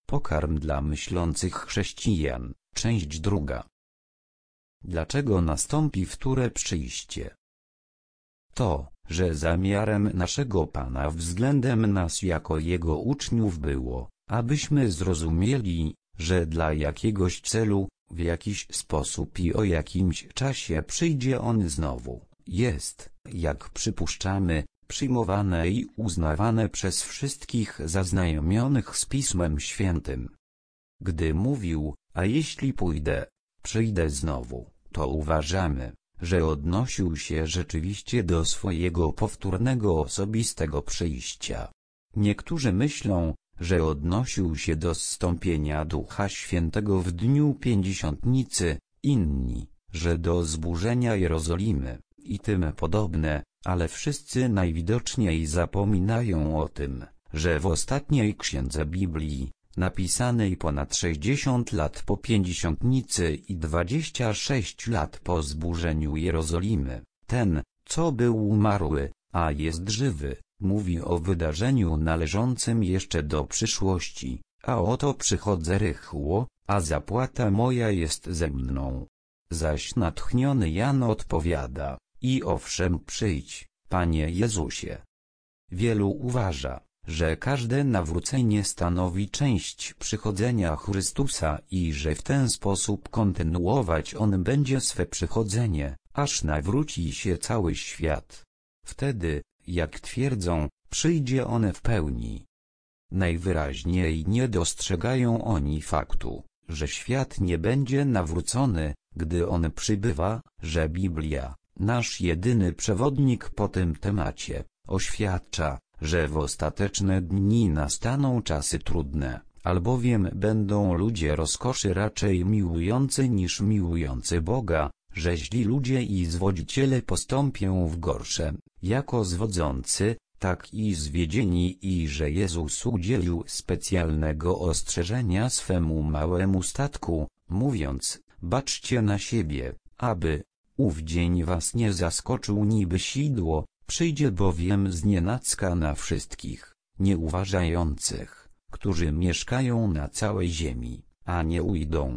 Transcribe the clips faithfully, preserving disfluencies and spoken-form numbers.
Pokarm dla myślących chrześcijan, część druga. Dlaczego nastąpi wtóre przyjście? To, że zamiarem naszego Pana względem nas jako Jego uczniów było, abyśmy zrozumieli, że dla jakiegoś celu, w jakiś sposób i o jakimś czasie przyjdzie On znowu, jest, jak przypuszczamy, przyjmowane i uznawane przez wszystkich zaznajomionych z Pismem Świętym. Gdy mówił, a jeśli pójdę, przyjdę znowu, to uważamy, że odnosił się rzeczywiście do swojego powtórnego osobistego przyjścia. Niektórzy myślą, że odnosił się do zstąpienia Ducha Świętego w dniu Pięćdziesiątnicy, inni, że do zburzenia Jerozolimy, i tym podobne, ale wszyscy najwidoczniej zapominają o tym, że w ostatniej księdze Biblii, napisanej ponad sześćdziesiąt lat po Pięćdziesiątnicy i dwadzieścia sześć lat po zburzeniu Jerozolimy, ten, co był umarły, a jest żywy, mówi o wydarzeniu należącym jeszcze do przyszłości, a oto przychodzę rychło, a zapłata moja jest ze mną. Zaś natchniony Jan odpowiada, i owszem przyjdź, Panie Jezusie. Wielu uważa, że każde nawrócenie stanowi część przychodzenia Chrystusa i że w ten sposób kontynuować On będzie swe przychodzenie, aż nawróci się cały świat. Wtedy, jak twierdzą, przyjdzie On w pełni. Najwyraźniej nie dostrzegają oni faktu, że świat nie będzie nawrócony, gdy On przybywa, że Biblia, nasz jedyny przewodnik po tym temacie, oświadcza, że w ostateczne dni nastaną czasy trudne, albowiem będą ludzie rozkoszy raczej miłujący niż miłujący Boga, że źli ludzie i zwodziciele postąpią w gorsze, jako zwodzący, tak i zwiedzieni, i że Jezus udzielił specjalnego ostrzeżenia swemu małemu statku, mówiąc, baczcie na siebie, aby ów dzień was nie zaskoczył niby sidło, przyjdzie bowiem znienacka na wszystkich, nieuważających, którzy mieszkają na całej ziemi, a nie ujdą.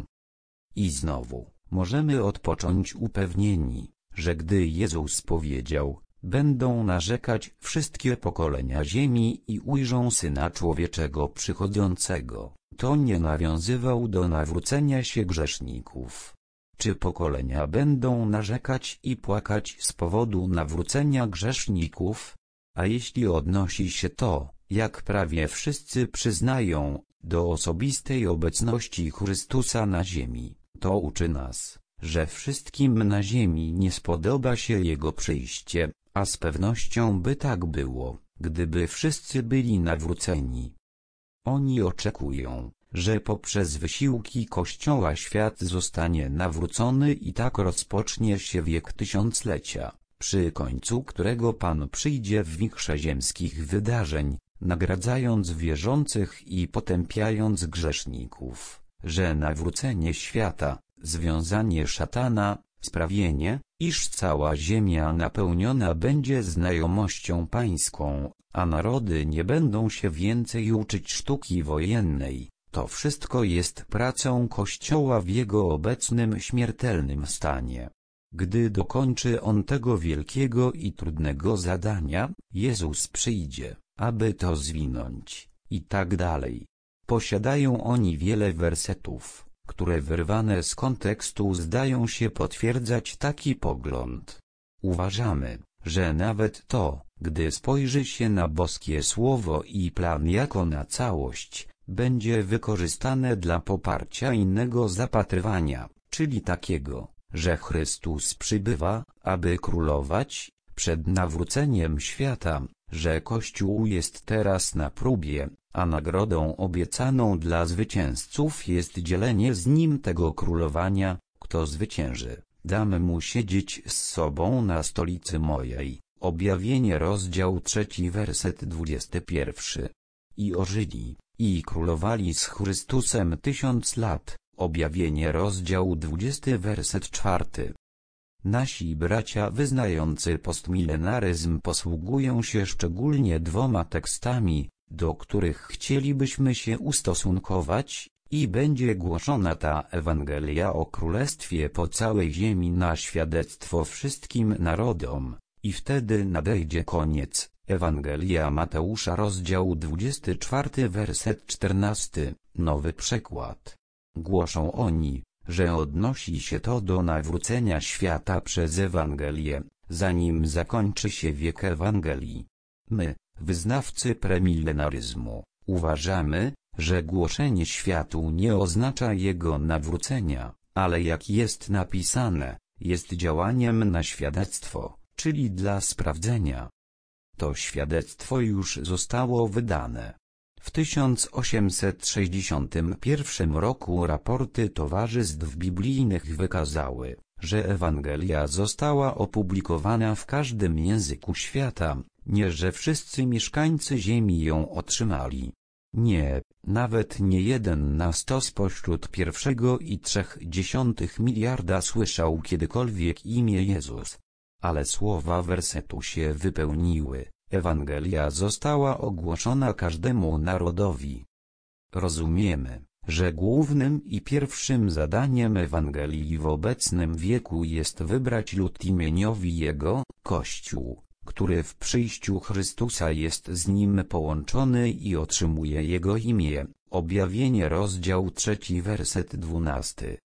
I znowu, możemy odpocząć upewnieni, że gdy Jezus powiedział, będą narzekać wszystkie pokolenia ziemi i ujrzą Syna Człowieczego przychodzącego, to nie nawiązywał do nawrócenia się grzeszników. Czy pokolenia będą narzekać i płakać z powodu nawrócenia grzeszników? A jeśli odnosi się to, jak prawie wszyscy przyznają, do osobistej obecności Chrystusa na ziemi, to uczy nas, że wszystkim na ziemi nie spodoba się Jego przyjście, a z pewnością by tak było, gdyby wszyscy byli nawróceni. Oni oczekują, że poprzez wysiłki Kościoła świat zostanie nawrócony i tak rozpocznie się wiek tysiąclecia, przy końcu którego Pan przyjdzie w wichrze ziemskich wydarzeń, nagradzając wierzących i potępiając grzeszników, że nawrócenie świata, związanie szatana, sprawienie, iż cała ziemia napełniona będzie znajomością pańską, a narody nie będą się więcej uczyć sztuki wojennej. To wszystko jest pracą Kościoła w jego obecnym śmiertelnym stanie. Gdy dokończy on tego wielkiego i trudnego zadania, Jezus przyjdzie, aby to zwinąć, i tak dalej. Posiadają oni wiele wersetów, które wyrwane z kontekstu zdają się potwierdzać taki pogląd. Uważamy, że nawet to, gdy spojrzy się na boskie słowo i plan jako na całość, będzie wykorzystane dla poparcia innego zapatrywania, czyli takiego, że Chrystus przybywa, aby królować, przed nawróceniem świata, że Kościół jest teraz na próbie, a nagrodą obiecaną dla zwycięzców jest dzielenie z Nim tego królowania. Kto zwycięży, dam mu siedzieć z sobą na stolicy mojej. Objawienie rozdział trzeci werset dwudziesty pierwszy. I ożyli, i królowali z Chrystusem tysiąc lat. Objawienie rozdział dwudziesty werset czwarty. Nasi bracia wyznający postmilenaryzm posługują się szczególnie dwoma tekstami, do których chcielibyśmy się ustosunkować, i będzie głoszona ta Ewangelia o Królestwie po całej ziemi na świadectwo wszystkim narodom, i wtedy nadejdzie koniec. Ewangelia Mateusza, rozdział dwudziesty czwarty, werset czternasty, nowy przekład. Głoszą oni, że odnosi się to do nawrócenia świata przez Ewangelię, zanim zakończy się wiek Ewangelii. My, wyznawcy premilenaryzmu, uważamy, że głoszenie światu nie oznacza jego nawrócenia, ale jak jest napisane, jest działaniem na świadectwo, czyli dla sprawdzenia. To świadectwo już zostało wydane. W tysiąc osiemset sześćdziesiątym pierwszym roku raporty towarzystw biblijnych wykazały, że Ewangelia została opublikowana w każdym języku świata, nie że wszyscy mieszkańcy ziemi ją otrzymali. Nie, nawet nie jeden na sto spośród pierwszego i trzech dziesiątych miliarda słyszał kiedykolwiek imię Jezus. Ale słowa wersetu się wypełniły, Ewangelia została ogłoszona każdemu narodowi. Rozumiemy, że głównym i pierwszym zadaniem Ewangelii w obecnym wieku jest wybrać lud imieniowi Jego, Kościół, który w przyjściu Chrystusa jest z Nim połączony i otrzymuje Jego imię. Objawienie, rozdział trzeci, werset dwunasty.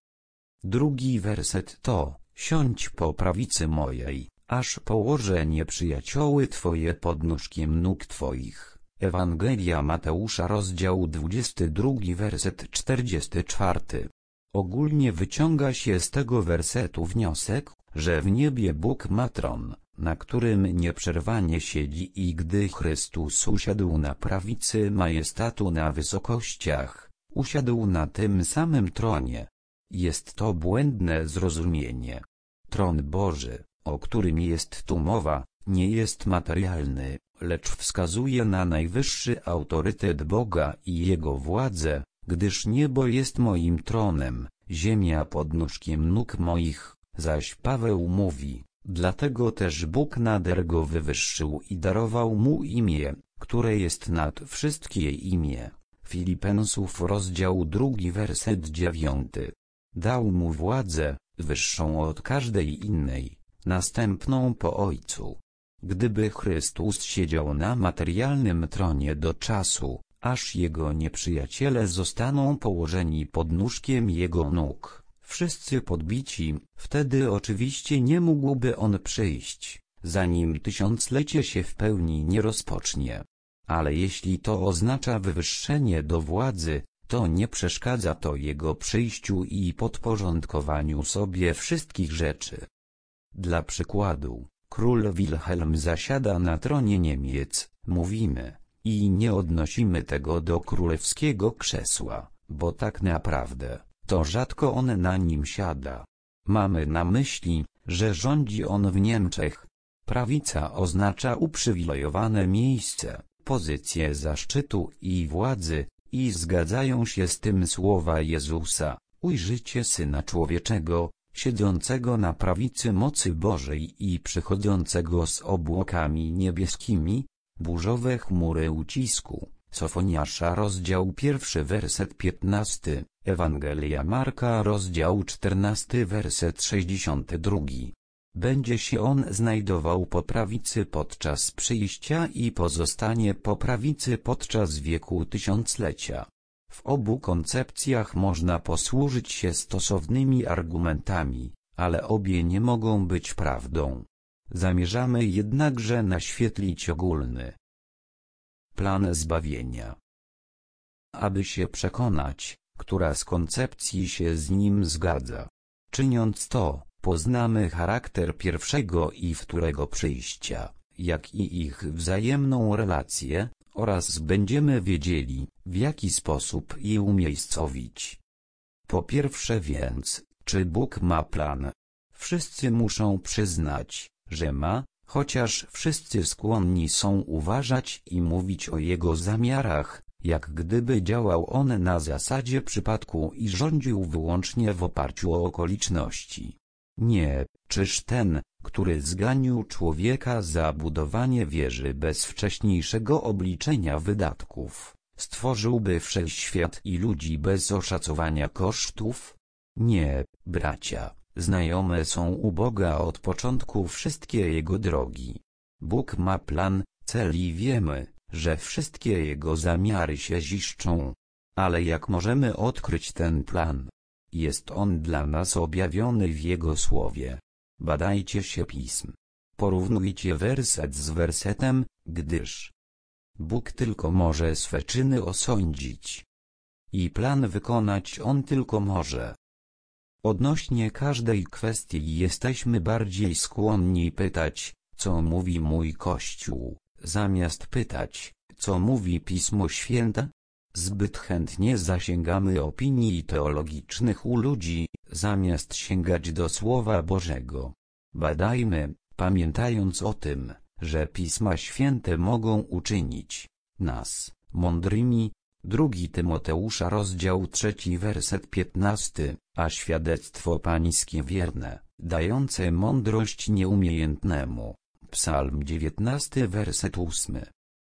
Drugi werset to: siądź po prawicy mojej, aż położę nieprzyjacioły Twoje pod nóżkiem nóg Twoich. Ewangelia Mateusza, rozdział dwudziesty drugi, werset czterdziesty czwarty. Ogólnie wyciąga się z tego wersetu wniosek, że w niebie Bóg ma tron, na którym nieprzerwanie siedzi, i gdy Chrystus usiadł na prawicy majestatu na wysokościach, usiadł na tym samym tronie. Jest to błędne zrozumienie. Tron Boży, o którym jest tu mowa, nie jest materialny, lecz wskazuje na najwyższy autorytet Boga i Jego władzę, gdyż niebo jest moim tronem, ziemia pod nóżkiem nóg moich, zaś Paweł mówi: dlatego też Bóg nader go wywyższył i darował mu imię, które jest nad wszystkie imię. Filipensów, rozdział drugi, werset dziewiąty. Dał mu władzę, wyższą od każdej innej, następną po Ojcu. Gdyby Chrystus siedział na materialnym tronie do czasu, aż Jego nieprzyjaciele zostaną położeni pod nóżkiem Jego nóg, wszyscy podbici, wtedy oczywiście nie mógłby On przyjść, zanim tysiąclecie się w pełni nie rozpocznie. Ale jeśli to oznacza wywyższenie do władzy, to nie przeszkadza to Jego przyjściu i podporządkowaniu sobie wszystkich rzeczy. Dla przykładu, król Wilhelm zasiada na tronie Niemiec, mówimy, i nie odnosimy tego do królewskiego krzesła, bo tak naprawdę, to rzadko on na nim siada. Mamy na myśli, że rządzi on w Niemczech. Prawica oznacza uprzywilejowane miejsce, pozycję zaszczytu i władzy, i zgadzają się z tym słowa Jezusa: ujrzycie Syna Człowieczego, siedzącego na prawicy mocy Bożej i przychodzącego z obłokami niebieskimi. Burzowe chmury ucisku. Sofoniasza, rozdział pierwszy, werset piętnasty. Ewangelia Marka, rozdział czternasty, werset sześćdziesiąty drugi. Będzie się on znajdował po prawicy podczas przyjścia i pozostanie po prawicy podczas wieku tysiąclecia. W obu koncepcjach można posłużyć się stosownymi argumentami, ale obie nie mogą być prawdą. Zamierzamy jednakże naświetlić ogólny plan zbawienia. Aby się przekonać, która z koncepcji się z nim zgadza. Czyniąc to, poznamy charakter pierwszego i wtórego przyjścia, jak i ich wzajemną relację, oraz będziemy wiedzieli, w jaki sposób je umiejscowić. Po pierwsze więc, czy Bóg ma plan? Wszyscy muszą przyznać, że ma, chociaż wszyscy skłonni są uważać i mówić o Jego zamiarach, jak gdyby działał On na zasadzie przypadku i rządził wyłącznie w oparciu o okoliczności. Nie, czyż ten, który zganił człowieka za budowanie wieży bez wcześniejszego obliczenia wydatków, stworzyłby wszechświat i ludzi bez oszacowania kosztów? Nie, bracia, znajome są u Boga od początku wszystkie Jego drogi. Bóg ma plan, cel i wiemy, że wszystkie Jego zamiary się ziszczą. Ale jak możemy odkryć ten plan? Jest on dla nas objawiony w Jego słowie. Badajcie się pism. Porównujcie werset z wersetem, gdyż Bóg tylko może swe czyny osądzić. I plan wykonać On tylko może. Odnośnie każdej kwestii jesteśmy bardziej skłonni pytać, co mówi mój Kościół, zamiast pytać, co mówi Pismo Święte? Zbyt chętnie zasięgamy opinii teologicznych u ludzi, zamiast sięgać do Słowa Bożego. Badajmy, pamiętając o tym, że Pisma Święte mogą uczynić nas mądrymi. Drugi Tymoteusza rozdział trzeci werset piętnasty, a świadectwo pańskie wierne, dające mądrość nieumiejętnemu. Psalm dziewiętnasty werset ósmy.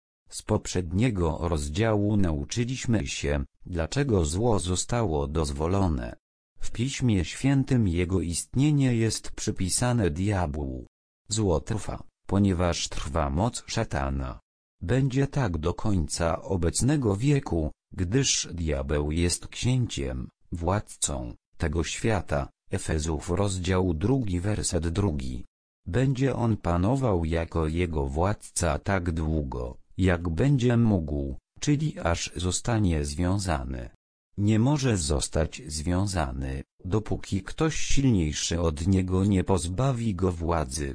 Z poprzedniego rozdziału nauczyliśmy się, dlaczego zło zostało dozwolone. W Piśmie Świętym jego istnienie jest przypisane diabłu. Zło trwa, ponieważ trwa moc szatana. Będzie tak do końca obecnego wieku, gdyż diabeł jest księciem, władcą tego świata. Efezów rozdział drugi werset drugi. Będzie on panował jako jego władca tak długo, jak będzie mógł, czyli aż zostanie związany. Nie może zostać związany, dopóki ktoś silniejszy od niego nie pozbawi go władzy.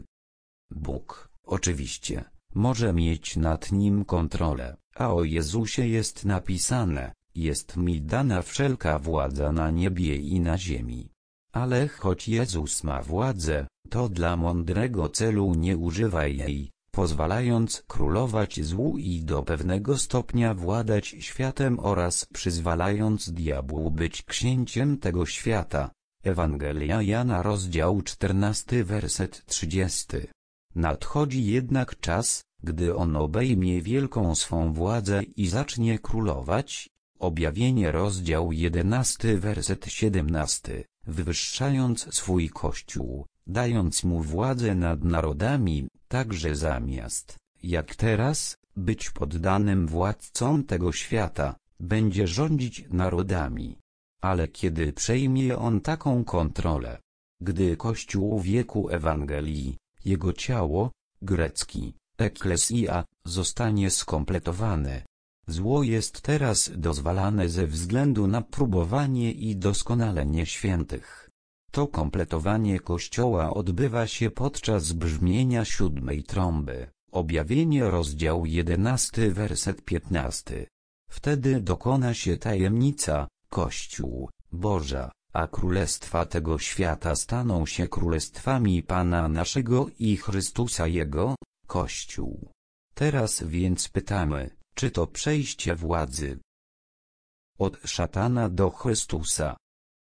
Bóg, oczywiście, może mieć nad nim kontrolę, a o Jezusie jest napisane, jest mi dana wszelka władza na niebie i na ziemi. Ale choć Jezus ma władzę, to dla mądrego celu nie używa jej, pozwalając królować złu i do pewnego stopnia władać światem oraz przyzwalając diabłu być księciem tego świata. Ewangelia Jana rozdział czternasty werset trzydziesty. Nadchodzi jednak czas, gdy on obejmie wielką swą władzę i zacznie królować. Objawienie rozdział jedenasty werset siedemnasty, wywyższając swój Kościół, dając mu władzę nad narodami, także zamiast, jak teraz, być poddanym władcom tego świata, będzie rządzić narodami. Ale kiedy przejmie on taką kontrolę? Gdy Kościół wieku Ewangelii, jego ciało, grecki, eklesia, zostanie skompletowane. Zło jest teraz dozwalane ze względu na próbowanie i doskonalenie świętych. To kompletowanie Kościoła odbywa się podczas brzmienia siódmej trąby. Objawienie rozdział jedenasty werset piętnasty. Wtedy dokona się tajemnica, Kościół, Boża, a królestwa tego świata staną się królestwami Pana naszego i Chrystusa Jego, Kościół. Teraz więc pytamy, czy to przejście władzy od szatana do Chrystusa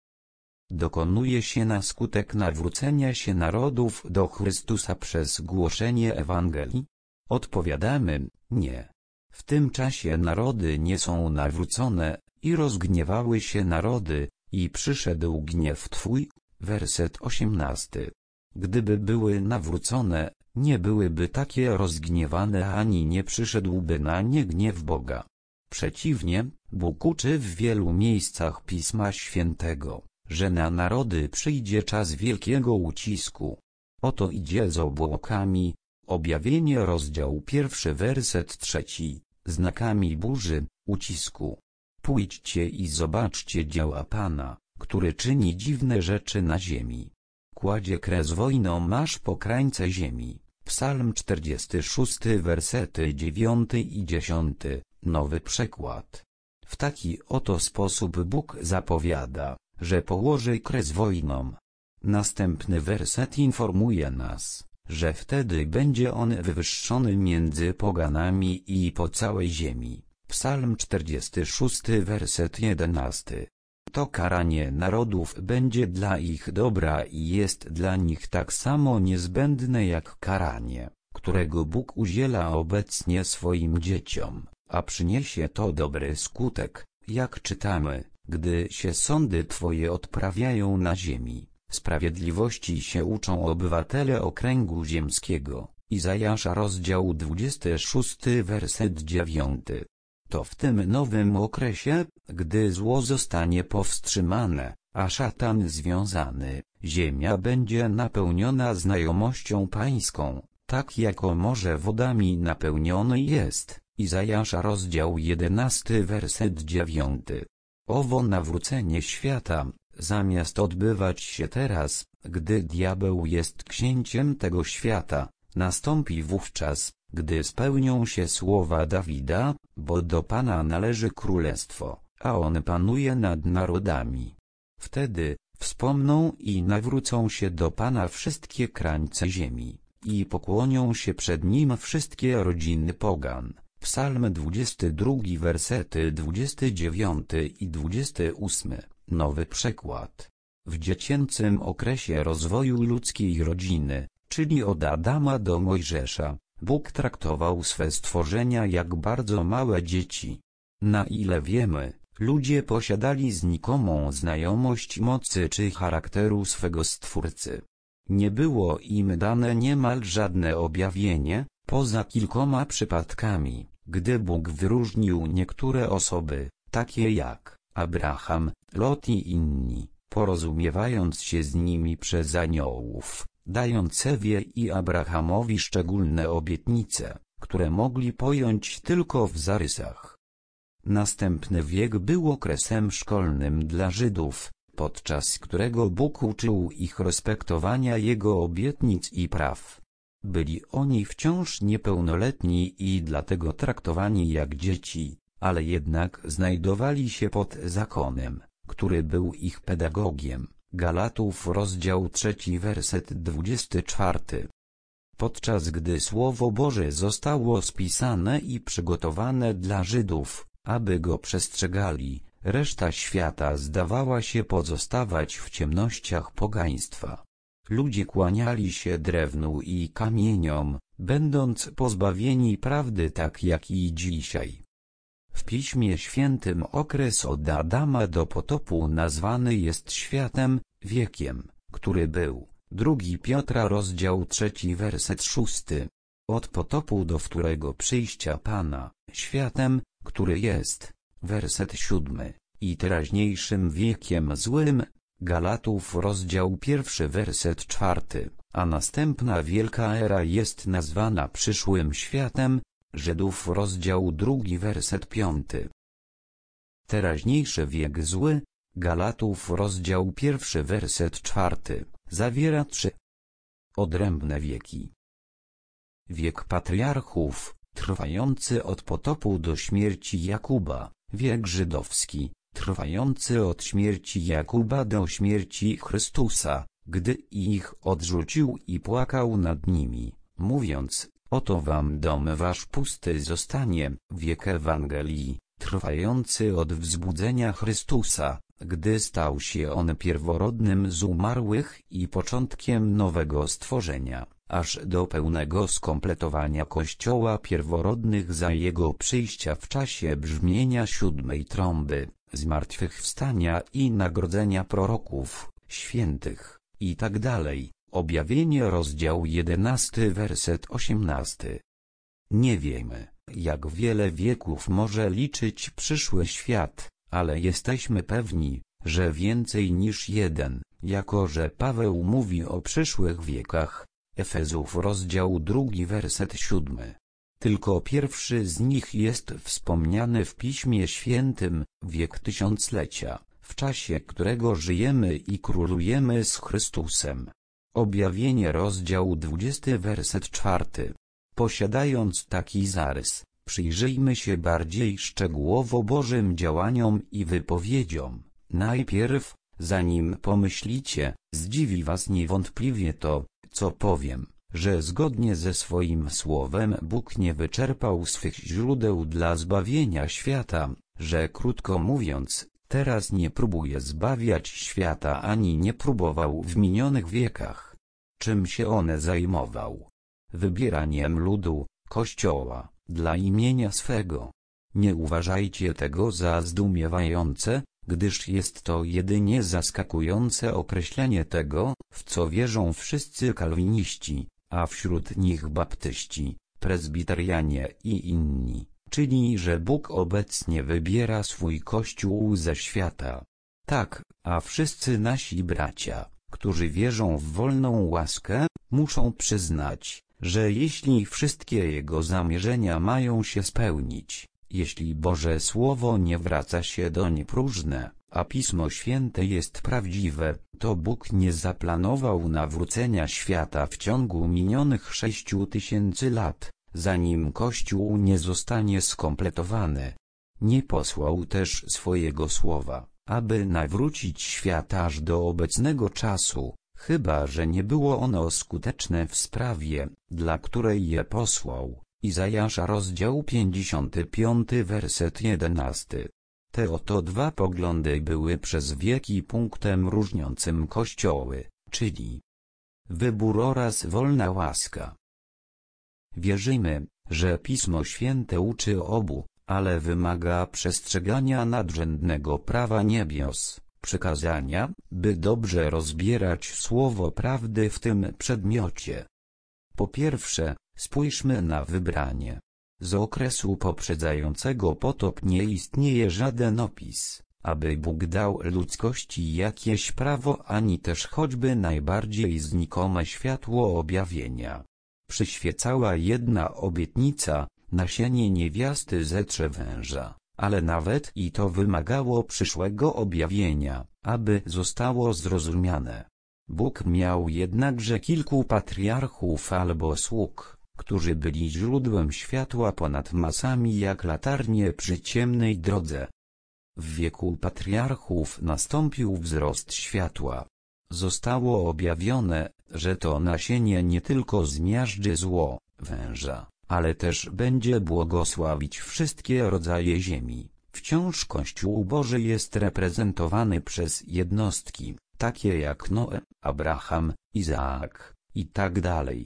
dokonuje się na skutek nawrócenia się narodów do Chrystusa przez głoszenie Ewangelii? Odpowiadamy, nie. W tym czasie narody nie są nawrócone, i rozgniewały się narody, i przyszedł gniew Twój. Werset osiemnasty. Gdyby były nawrócone, nie byłyby takie rozgniewane ani nie przyszedłby na nie gniew Boga. Przeciwnie, Bóg uczy w wielu miejscach Pisma Świętego, że na narody przyjdzie czas wielkiego ucisku. Oto idzie z obłokami. Objawienie rozdział pierwszy werset trzeci, znakami burzy, ucisku. Pójdźcie i zobaczcie dzieła Pana, który czyni dziwne rzeczy na ziemi. Kładzie kres wojnom aż po krańce ziemi. Psalm czterdziesty szósty wersety dziewiąty i dziesiąty, nowy przekład. W taki oto sposób Bóg zapowiada, że położy kres wojnom. Następny werset informuje nas, że wtedy będzie on wywyższony między poganami i po całej ziemi. Psalm czterdziesty szósty werset jedenasty. To karanie narodów będzie dla ich dobra i jest dla nich tak samo niezbędne jak karanie, którego Bóg udziela obecnie swoim dzieciom, a przyniesie to dobry skutek, jak czytamy, gdy się sądy Twoje odprawiają na ziemi, sprawiedliwości się uczą obywatele okręgu ziemskiego. Izajasza rozdział dwudziesty szósty werset dziewiąty. To w tym nowym okresie, gdy zło zostanie powstrzymane, a szatan związany, ziemia będzie napełniona znajomością pańską, tak jako morze wodami napełnione jest. Izajasza rozdział jedenasty werset dziewiąty. Owo nawrócenie świata, zamiast odbywać się teraz, gdy diabeł jest księciem tego świata, nastąpi wówczas, gdy spełnią się słowa Dawida, bo do Pana należy królestwo, a On panuje nad narodami. Wtedy wspomną i nawrócą się do Pana wszystkie krańce ziemi, i pokłonią się przed Nim wszystkie rodziny pogan. Psalm dwudziesty drugi wersety dwudziesty dziewiąty i dwudziesty ósmy, nowy przekład. W dziecięcym okresie rozwoju ludzkiej rodziny, czyli od Adama do Mojżesza, Bóg traktował swe stworzenia jak bardzo małe dzieci. Na ile wiemy, ludzie posiadali znikomą znajomość mocy czy charakteru swego Stwórcy. Nie było im dane niemal żadne objawienie, poza kilkoma przypadkami, gdy Bóg wyróżnił niektóre osoby, takie jak Abraham, Lot i inni, porozumiewając się z nimi przez aniołów, dając Ewie i Abrahamowi szczególne obietnice, które mogli pojąć tylko w zarysach. Następny wiek był okresem szkolnym dla Żydów, podczas którego Bóg uczył ich respektowania Jego obietnic i praw. Byli oni wciąż niepełnoletni i dlatego traktowani jak dzieci, ale jednak znajdowali się pod zakonem, który był ich pedagogiem. Galatów rozdział trzeci werset dwudziesty czwarty. Podczas gdy Słowo Boże zostało spisane i przygotowane dla Żydów, aby go przestrzegali, reszta świata zdawała się pozostawać w ciemnościach pogaństwa. Ludzie kłaniali się drewnu i kamieniom, będąc pozbawieni prawdy tak jak i dzisiaj. W Piśmie Świętym okres od Adama do potopu nazwany jest światem, wiekiem, który był. Drugi Piotra rozdział trzeci werset szósty. Od potopu do wtórego przyjścia Pana, światem, który jest. Werset siódmy. I teraźniejszym wiekiem złym. Galatów rozdział pierwszy werset czwarty, a następna wielka era jest nazwana przyszłym światem. Żydów rozdział drugi werset piąty. Teraźniejszy wiek zły, Galatów rozdział pierwszy werset czwarty, zawiera trzy odrębne wieki. Wiek patriarchów, trwający od potopu do śmierci Jakuba, wiek żydowski, trwający od śmierci Jakuba do śmierci Chrystusa, gdy ich odrzucił i płakał nad nimi, mówiąc: oto wam dom wasz pusty zostanie. Wiek Ewangelii, trwający od wzbudzenia Chrystusa, gdy stał się on pierworodnym z umarłych i początkiem nowego stworzenia, aż do pełnego skompletowania Kościoła pierworodnych za jego przyjścia w czasie brzmienia siódmej trąby, zmartwychwstania i nagrodzenia proroków, świętych, i tak dalej. Objawienie rozdział jedenasty werset osiemnasty. Nie wiemy, jak wiele wieków może liczyć przyszły świat, ale jesteśmy pewni, że więcej niż jeden, jako że Paweł mówi o przyszłych wiekach. Efezów rozdział drugi werset siódmy. Tylko pierwszy z nich jest wspomniany w Piśmie Świętym, wiek tysiąclecia, w czasie którego żyjemy i królujemy z Chrystusem. Objawienie rozdział dwudziesty werset czwarty. Posiadając taki zarys, przyjrzyjmy się bardziej szczegółowo Bożym działaniom i wypowiedziom. Najpierw, zanim pomyślicie, zdziwi was niewątpliwie to, co powiem, że zgodnie ze swoim słowem Bóg nie wyczerpał swych źródeł dla zbawienia świata, że krótko mówiąc, Teraz nie próbuje zbawiać świata ani nie próbował w minionych wiekach. Czym się on zajmował? Wybieraniem ludu, Kościoła, dla imienia swego. Nie uważajcie tego za zdumiewające, gdyż jest to jedynie zaskakujące określenie tego, w co wierzą wszyscy kalwiniści, a wśród nich baptyści, prezbiterianie i inni, czyli że Bóg obecnie wybiera swój Kościół ze świata. Tak, a wszyscy nasi bracia, którzy wierzą w wolną łaskę, muszą przyznać, że jeśli wszystkie Jego zamierzenia mają się spełnić, jeśli Boże Słowo nie wraca się doń próżne, a Pismo Święte jest prawdziwe, to Bóg nie zaplanował nawrócenia świata w ciągu minionych sześciu tysięcy lat, zanim Kościół nie zostanie skompletowany. Nie posłał też swojego Słowa, aby nawrócić świat aż do obecnego czasu, chyba że nie było ono skuteczne w sprawie, dla której je posłał. Izajasza rozdział pięćdziesiąty piąty werset jedenasty. Te oto dwa poglądy były przez wieki punktem różniącym Kościoły, czyli wybór oraz wolna łaska. Wierzymy, że Pismo Święte uczy obu, ale wymaga przestrzegania nadrzędnego prawa niebios, przykazania, by dobrze rozbierać słowo prawdy w tym przedmiocie. Po pierwsze, spójrzmy na wybranie. Z okresu poprzedzającego potop nie istnieje żaden opis, aby Bóg dał ludzkości jakieś prawo ani też choćby najbardziej znikome światło objawienia. Przyświecała jedna obietnica, nasienie niewiasty zetrze węża, ale nawet i to wymagało przyszłego objawienia, aby zostało zrozumiane. Bóg miał jednakże kilku patriarchów albo sług, którzy byli źródłem światła ponad masami jak latarnie przy ciemnej drodze. W wieku patriarchów nastąpił wzrost światła. Zostało objawione, że to nasienie nie tylko zmiażdży zło, węża, ale też będzie błogosławić wszystkie rodzaje ziemi. Wciąż Kościół Boży jest reprezentowany przez jednostki, takie jak Noe, Abraham, Izaak, i tak dalej.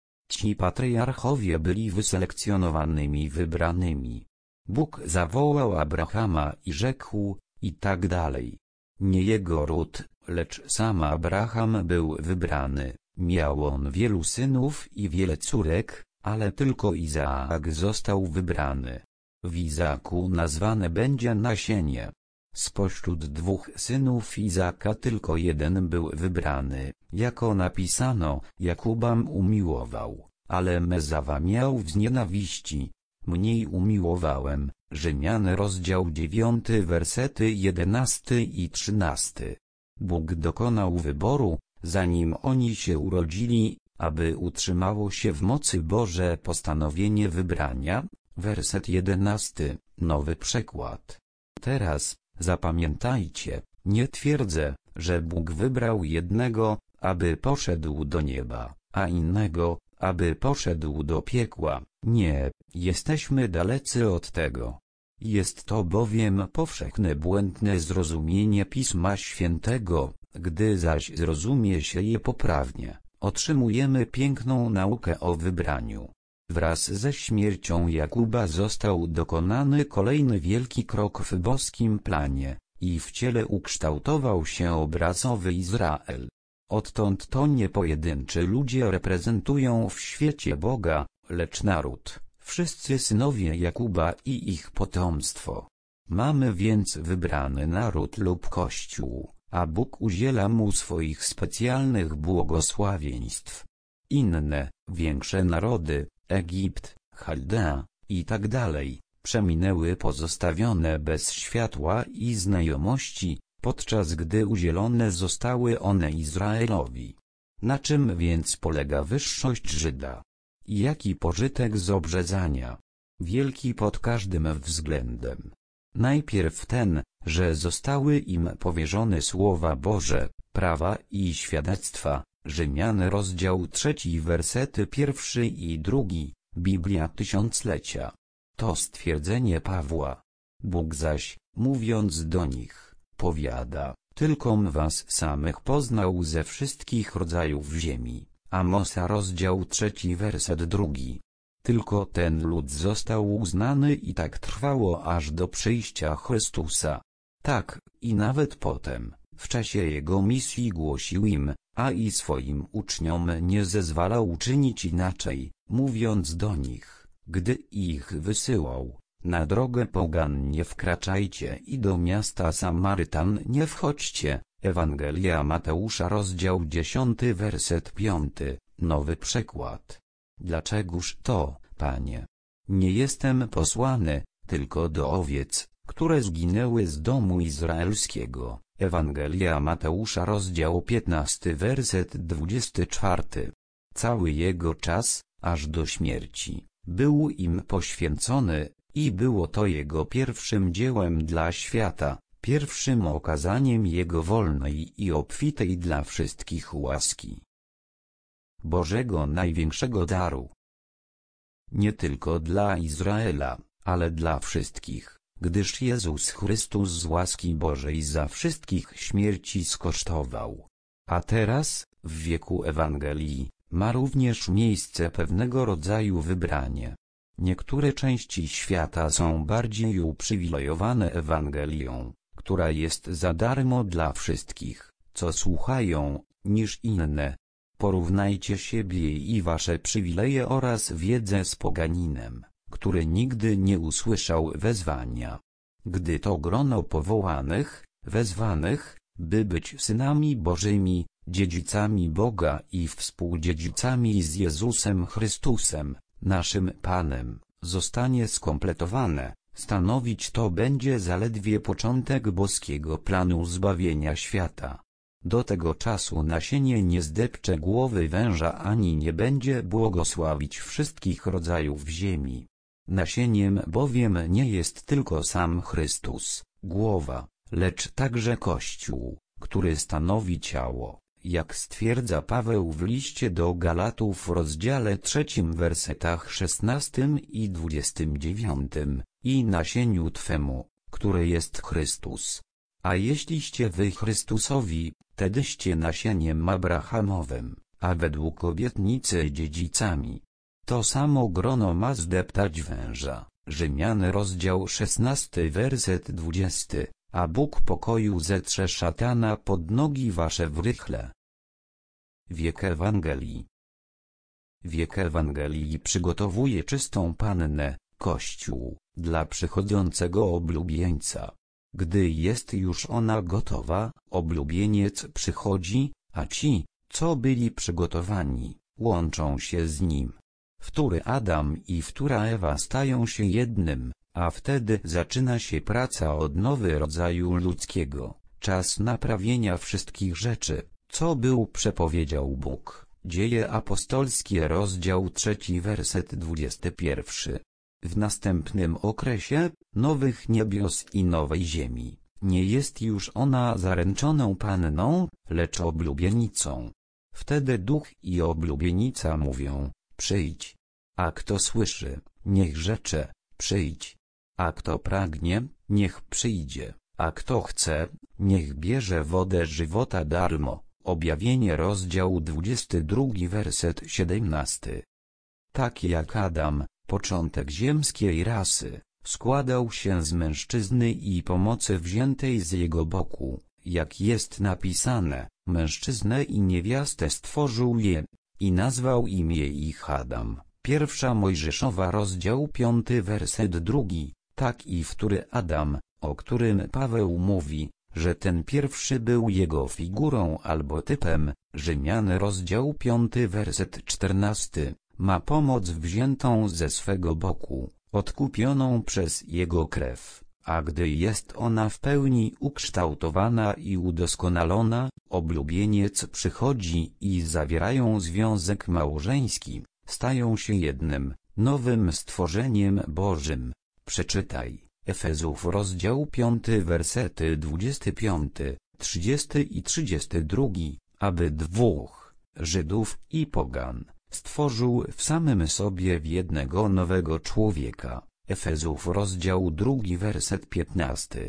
Ci patriarchowie byli wyselekcjonowanymi wybranymi. Bóg zawołał Abrahama i rzekł, i tak dalej. Nie jego ród, lecz sam Abraham był wybrany, miał on wielu synów i wiele córek, ale tylko Izaak został wybrany. W Izaaku nazwane będzie nasienie. Spośród dwóch synów Izaaka tylko jeden był wybrany, jako napisano, Jakubam umiłował, ale Mezawa miał w nienawiści. Mniej umiłowałem. Rzymian rozdział dziewiąty wersety jedenasty i trzynasty. Bóg dokonał wyboru, zanim oni się urodzili, aby utrzymało się w mocy Boże postanowienie wybrania. Werset jedenasty, nowy przekład. Teraz, zapamiętajcie, nie twierdzę, że Bóg wybrał jednego, aby poszedł do nieba, a innego, aby poszedł do piekła. Nie, jesteśmy dalecy od tego. Jest to bowiem powszechne błędne zrozumienie Pisma Świętego, gdy zaś zrozumie się je poprawnie, otrzymujemy piękną naukę o wybraniu. Wraz ze śmiercią Jakuba został dokonany kolejny wielki krok w boskim planie, i w ciele ukształtował się obrazowy Izrael. Odtąd to nie pojedynczy ludzie reprezentują w świecie Boga, lecz naród, wszyscy synowie Jakuba i ich potomstwo. Mamy więc wybrany naród lub Kościół, a Bóg udziela mu swoich specjalnych błogosławieństw. Inne, większe narody, Egipt, Chaldea, i tak dalej, przeminęły pozostawione bez światła i znajomości, podczas gdy udzielone zostały one Izraelowi. Na czym więc polega wyższość Żyda? Jaki pożytek z obrzezania? Wielki pod każdym względem. Najpierw ten, że zostały im powierzone słowa Boże, prawa i świadectwa. Rzymian rozdział trzeci wersety pierwszy i drugi, Biblia Tysiąclecia. To stwierdzenie Pawła. Bóg zaś, mówiąc do nich, powiada, tylkom was samych poznał ze wszystkich rodzajów ziemi. Amosa rozdział trzeci werset drugi. Tylko ten lud został uznany i tak trwało aż do przyjścia Chrystusa. Tak, i nawet potem, w czasie jego misji głosił im, a i swoim uczniom nie zezwalał czynić inaczej, mówiąc do nich, gdy ich wysyłał, na drogę pogan nie wkraczajcie i do miasta Samarytan nie wchodźcie. Ewangelia Mateusza rozdział dziesiąty werset piąty, nowy przekład. Dlaczegoż to, Panie? Nie jestem posłany, tylko do owiec, które zginęły z domu izraelskiego. Ewangelia Mateusza rozdział piętnasty werset dwudziesty czwarty. Cały jego czas, aż do śmierci, był im poświęcony, i było to jego pierwszym dziełem dla świata, pierwszym okazaniem jego wolnej i obfitej dla wszystkich łaski Bożego największego daru. Nie tylko dla Izraela, ale dla wszystkich, gdyż Jezus Chrystus z łaski Bożej za wszystkich śmierci skosztował. A teraz, w wieku Ewangelii, ma również miejsce pewnego rodzaju wybranie. Niektóre części świata są bardziej uprzywilejowane Ewangelią, która jest za darmo dla wszystkich, co słuchają, niż inne. Porównajcie siebie i wasze przywileje oraz wiedzę z poganinem, który nigdy nie usłyszał wezwania. Gdy to grono powołanych, wezwanych, by być synami Bożymi, dziedzicami Boga i współdziedzicami z Jezusem Chrystusem, naszym Panem, zostanie skompletowane, stanowić to będzie zaledwie początek boskiego planu zbawienia świata. Do tego czasu nasienie nie zdepcze głowy węża ani nie będzie błogosławić wszystkich rodzajów ziemi. Nasieniem bowiem nie jest tylko sam Chrystus, głowa, lecz także Kościół, który stanowi ciało, jak stwierdza Paweł w liście do Galatów w rozdziale trzecim wersetach szesnastym i dwudziestym dziewiątym, i nasieniu Twemu, który jest Chrystus. A jeśliście wy Chrystusowi, tedyście nasieniem Abrahamowym, a według obietnicy dziedzicami. To samo grono ma zdeptać węża. Rzymian rozdział szesnasty werset dwudziesty, a Bóg pokoju zetrze szatana pod nogi wasze w rychle. Wiek Ewangelii. Wiek Ewangelii przygotowuje czystą pannę, Kościół, dla przychodzącego oblubieńca. Gdy jest już ona gotowa, oblubieniec przychodzi, a ci, co byli przygotowani, łączą się z nim. Wtóry Adam i wtóra Ewa stają się jednym, a wtedy zaczyna się praca odnowy rodzaju ludzkiego, czas naprawienia wszystkich rzeczy, co był przepowiedział Bóg. Dzieje apostolskie rozdział trzeci werset dwudziesty pierwszy. W następnym okresie, nowych niebios i nowej ziemi, nie jest już ona zaręczoną panną, lecz oblubienicą. Wtedy duch i oblubienica mówią, przyjdź. A kto słyszy, niech rzecze, przyjdź. A kto pragnie, niech przyjdzie. A kto chce, niech bierze wodę żywota darmo. Objawienie rozdział dwudziesty drugi werset siedemnasty. Tak jak Adam, początek ziemskiej rasy, składał się z mężczyzny i pomocy wziętej z jego boku, jak jest napisane, mężczyznę i niewiastę stworzył je, i nazwał imię ich Adam. Pierwsza Mojżeszowa rozdział piąty werset drugi, tak i wtóry Adam, o którym Paweł mówi, że ten pierwszy był jego figurą albo typem, Rzymian rozdział piąty werset czternasty, ma pomoc wziętą ze swego boku, odkupioną przez jego krew, a gdy jest ona w pełni ukształtowana i udoskonalona, oblubieniec przychodzi i zawierają związek małżeński, stają się jednym, nowym stworzeniem Bożym. Przeczytaj Efezów rozdział piąty wersety dwudziesty piąty, trzydziesty i trzydziesty drugi, aby dwóch, Żydów i pogan, stworzył w samym sobie w jednego nowego człowieka. Efezów rozdział drugi werset piętnasty.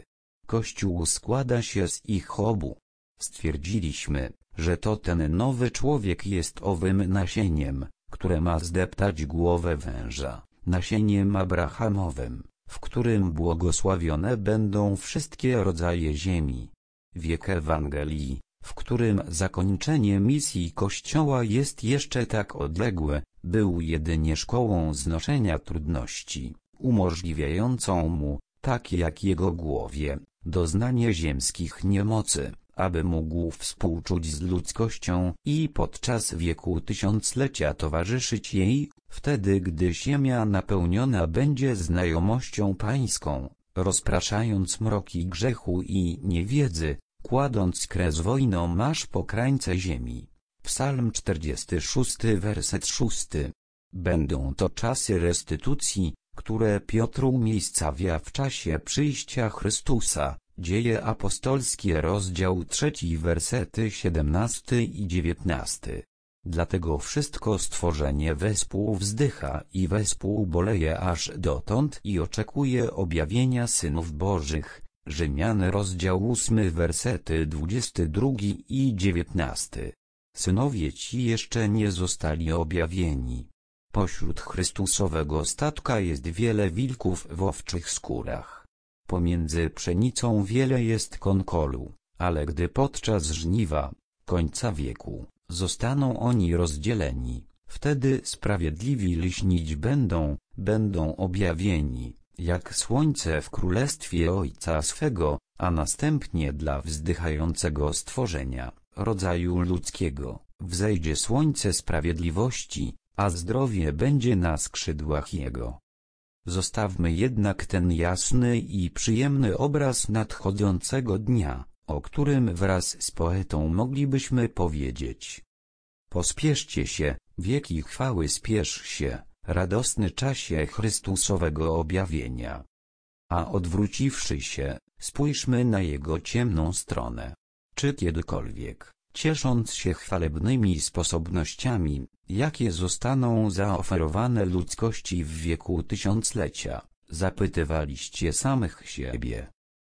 Kościół składa się z ich obu. Stwierdziliśmy, że to ten nowy człowiek jest owym nasieniem, które ma zdeptać głowę węża, nasieniem abrahamowym, w którym błogosławione będą wszystkie rodzaje ziemi. Wiek Ewangelii, w którym zakończenie misji Kościoła jest jeszcze tak odległe, był jedynie szkołą znoszenia trudności, umożliwiającą mu, tak jak jego głowie, doznanie ziemskich niemocy, aby mógł współczuć z ludzkością i podczas wieku tysiąclecia towarzyszyć jej, wtedy gdy ziemia napełniona będzie znajomością pańską, rozpraszając mroki grzechu i niewiedzy, kładąc kres wojnom aż po krańce ziemi. Psalm czterdziesty szósty werset szósty. Będą to czasy restytucji, które Piotr umiejscawia w czasie przyjścia Chrystusa. Dzieje apostolskie rozdział trzeci wersety siedemnasty i dziewiętnasty. Dlatego wszystko stworzenie wespół wzdycha i wespół boleje aż dotąd i oczekuje objawienia synów Bożych. Rzymian rozdział ósmy wersety dwudziesty drugi i dziewiętnasty. Synowie ci jeszcze nie zostali objawieni. Pośród Chrystusowego statka jest wiele wilków w owczych skórach. Pomiędzy pszenicą wiele jest konkolu, ale gdy podczas żniwa, końca wieku, zostaną oni rozdzieleni, wtedy sprawiedliwi lśnić będą, będą objawieni, jak słońce w królestwie Ojca swego, a następnie dla wzdychającego stworzenia, rodzaju ludzkiego, wzejdzie słońce sprawiedliwości, a zdrowie będzie na skrzydłach jego. Zostawmy jednak ten jasny i przyjemny obraz nadchodzącego dnia, o którym wraz z poetą moglibyśmy powiedzieć: pospieszcie się, wieki chwały spiesz się, radosny czasie Chrystusowego objawienia. A odwróciwszy się, spójrzmy na jego ciemną stronę. Czy kiedykolwiek, ciesząc się chwalebnymi sposobnościami, jakie zostaną zaoferowane ludzkości w wieku tysiąclecia, zapytywaliście samych siebie: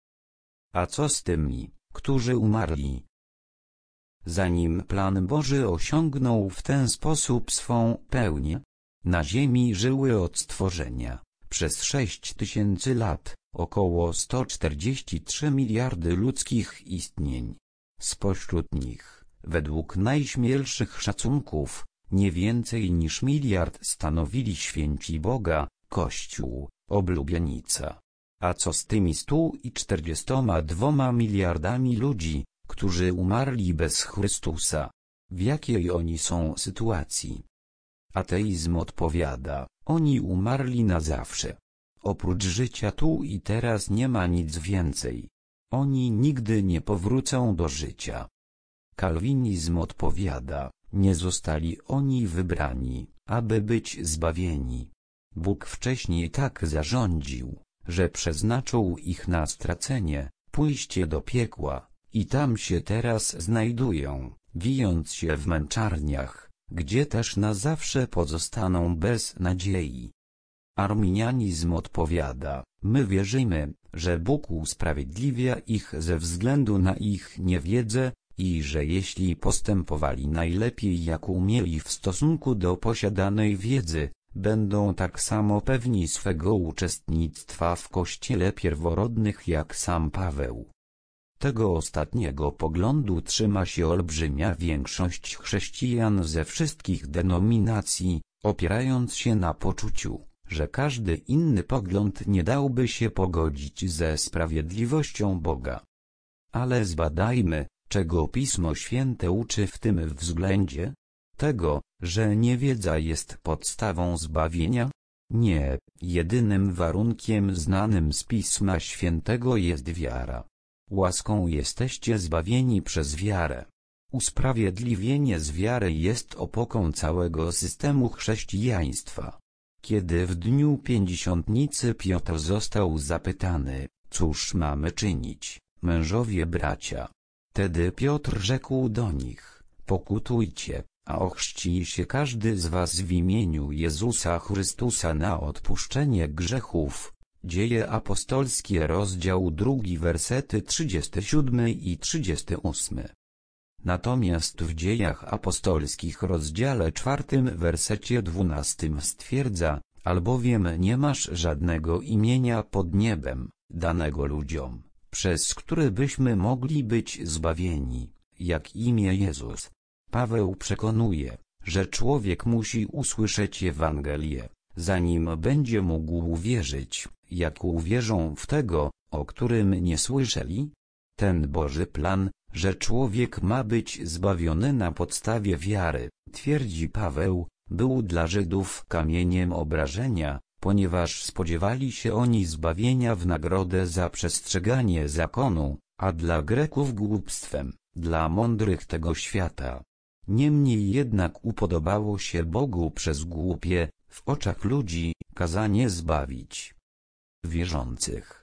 a co z tymi, którzy umarli? Zanim plan Boży osiągnął w ten sposób swą pełnię, na ziemi żyły od stworzenia, przez sześć tysięcy lat, około sto czterdzieści trzy miliardy ludzkich istnień. Spośród nich, według najśmielszych szacunków, nie więcej niż miliard stanowili święci Boga, Kościół, oblubienica. A co z tymi stu i czterdziestoma dwoma miliardami ludzi, którzy umarli bez Chrystusa? W jakiej oni są sytuacji? Ateizm odpowiada: oni umarli na zawsze. Oprócz życia tu i teraz nie ma nic więcej. Oni nigdy nie powrócą do życia. Kalwinizm odpowiada: nie zostali oni wybrani, aby być zbawieni. Bóg wcześniej tak zarządził, że przeznaczył ich na stracenie, pójście do piekła, i tam się teraz znajdują, wijąc się w męczarniach, gdzie też na zawsze pozostaną bez nadziei. Arminianizm odpowiada: my wierzymy, że Bóg usprawiedliwia ich ze względu na ich niewiedzę, i że jeśli postępowali najlepiej jak umieli w stosunku do posiadanej wiedzy, będą tak samo pewni swego uczestnictwa w Kościele pierworodnych jak sam Paweł. Tego ostatniego poglądu trzyma się olbrzymia większość chrześcijan ze wszystkich denominacji, opierając się na poczuciu, że każdy inny pogląd nie dałby się pogodzić ze sprawiedliwością Boga. Ale zbadajmy, czego Pismo Święte uczy w tym względzie? Tego, że niewiedza jest podstawą zbawienia? Nie, jedynym warunkiem znanym z Pisma Świętego jest wiara. Łaską jesteście zbawieni przez wiarę. Usprawiedliwienie z wiary jest opoką całego systemu chrześcijaństwa. Kiedy w dniu pięćdziesiątnicy Piotr został zapytany: cóż mamy czynić, mężowie bracia? Wtedy Piotr rzekł do nich: pokutujcie, a ochrzci się każdy z was w imieniu Jezusa Chrystusa na odpuszczenie grzechów, Dzieje apostolskie rozdział drugi wersety trzydziesty siódmy i trzydziesty ósmy. Natomiast w Dziejach apostolskich rozdziale czwartym wersecie dwunastym stwierdza: albowiem nie masz żadnego imienia pod niebem, danego ludziom, przez które byśmy mogli być zbawieni, jak imię Jezus. Paweł przekonuje, że człowiek musi usłyszeć Ewangelię, zanim będzie mógł uwierzyć. Jak uwierzą w tego, o którym nie słyszeli? Ten Boży plan, że człowiek ma być zbawiony na podstawie wiary, twierdzi Paweł, był dla Żydów kamieniem obrażenia, ponieważ spodziewali się oni zbawienia w nagrodę za przestrzeganie zakonu, a dla Greków głupstwem, dla mądrych tego świata. Niemniej jednak upodobało się Bogu przez głupie, w oczach ludzi, kazanie zbawić wierzących.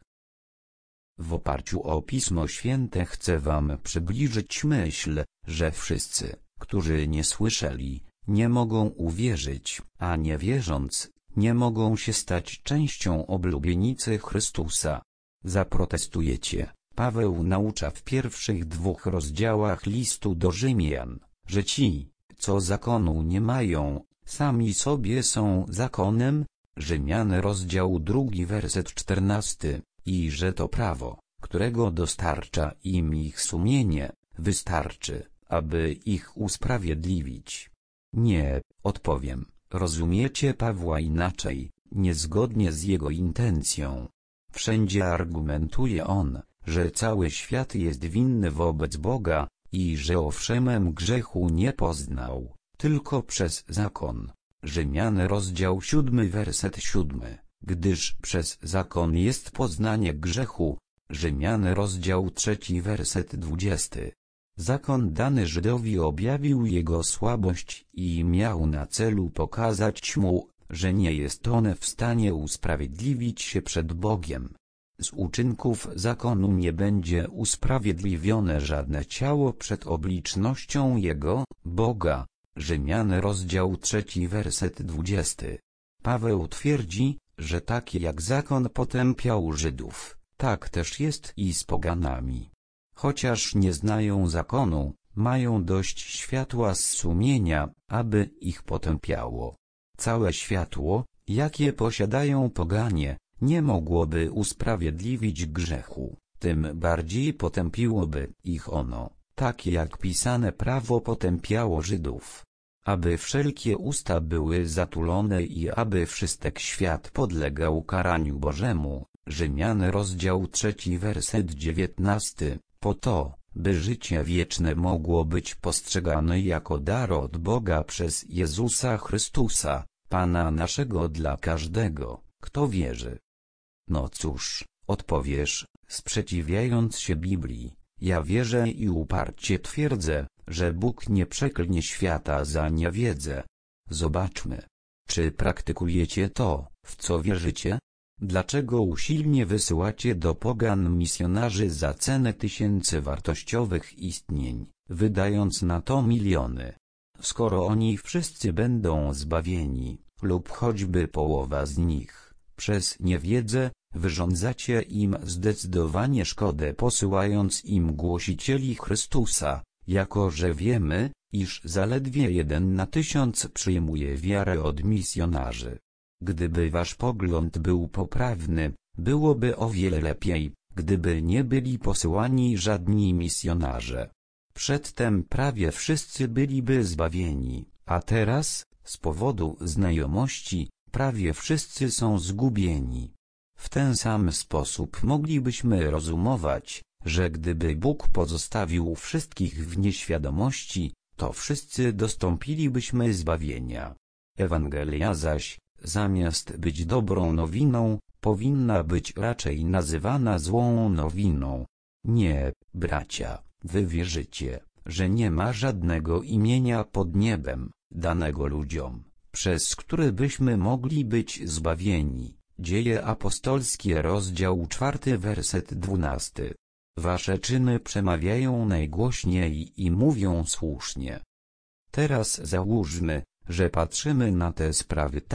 W oparciu o Pismo Święte chcę wam przybliżyć myśl, że wszyscy, którzy nie słyszeli, nie mogą uwierzyć, a nie wierząc, nie mogą się stać częścią oblubienicy Chrystusa. Zaprotestujecie. Paweł naucza w pierwszych dwóch rozdziałach listu do Rzymian, że ci, co zakonu nie mają, sami sobie są zakonem, Rzymian rozdział drugi werset czternasty, i że to prawo, którego dostarcza im ich sumienie, wystarczy, aby ich usprawiedliwić. Nie, odpowiem, rozumiecie Pawła inaczej, niezgodnie z jego intencją. Wszędzie argumentuje on, że cały świat jest winny wobec Boga, i że owszemem grzechu nie poznał, tylko przez zakon. Rzymian rozdział siódmy werset siódmy, gdyż przez zakon jest poznanie grzechu. Rzymian rozdział trzeci werset dwudziesty. Zakon dany Żydowi objawił jego słabość i miał na celu pokazać mu, że nie jest on w stanie usprawiedliwić się przed Bogiem. Z uczynków zakonu nie będzie usprawiedliwione żadne ciało przed oblicznością Jego, Boga. Rzymian rozdział trzeci werset dwudziesty. Paweł twierdzi, że tak jak zakon potępiał Żydów, tak też jest i z poganami. Chociaż nie znają zakonu, mają dość światła z sumienia, aby ich potępiało. Całe światło, jakie posiadają poganie, nie mogłoby usprawiedliwić grzechu, tym bardziej potępiłoby ich ono, tak jak pisane prawo potępiało Żydów. Aby wszelkie usta były zatulone i aby wszystek świat podlegał karaniu Bożemu. Rzymian rozdział trzeci werset dziewiętnasty, po to, by życie wieczne mogło być postrzegane jako dar od Boga przez Jezusa Chrystusa, Pana naszego dla każdego, kto wierzy. No cóż, odpowiesz, sprzeciwiając się Biblii, ja wierzę i uparcie twierdzę, że Bóg nie przeklnie świata za niewiedzę. Zobaczmy. Czy praktykujecie to, w co wierzycie? Dlaczego usilnie wysyłacie do pogan misjonarzy za cenę tysięcy wartościowych istnień, wydając na to miliony? Skoro oni wszyscy będą zbawieni, lub choćby połowa z nich, przez niewiedzę, wyrządzacie im zdecydowanie szkodę, posyłając im głosicieli Chrystusa, jako że wiemy, iż zaledwie jeden na tysiąc przyjmuje wiarę od misjonarzy. Gdyby wasz pogląd był poprawny, byłoby o wiele lepiej, gdyby nie byli posyłani żadni misjonarze. Przedtem prawie wszyscy byliby zbawieni, a teraz, z powodu znajomości, prawie wszyscy są zgubieni. W ten sam sposób moglibyśmy rozumować, że gdyby Bóg pozostawił wszystkich w nieświadomości, to wszyscy dostąpilibyśmy zbawienia. Ewangelia zaś, zamiast być dobrą nowiną, powinna być raczej nazywana złą nowiną. Nie, bracia, wy wierzycie, że nie ma żadnego imienia pod niebem, danego ludziom, przez które byśmy mogli być zbawieni. Dzieje apostolskie rozdział czwarty werset dwunasty. Wasze czyny przemawiają najgłośniej i mówią słusznie. Teraz załóżmy, że patrzymy na te sprawy tak,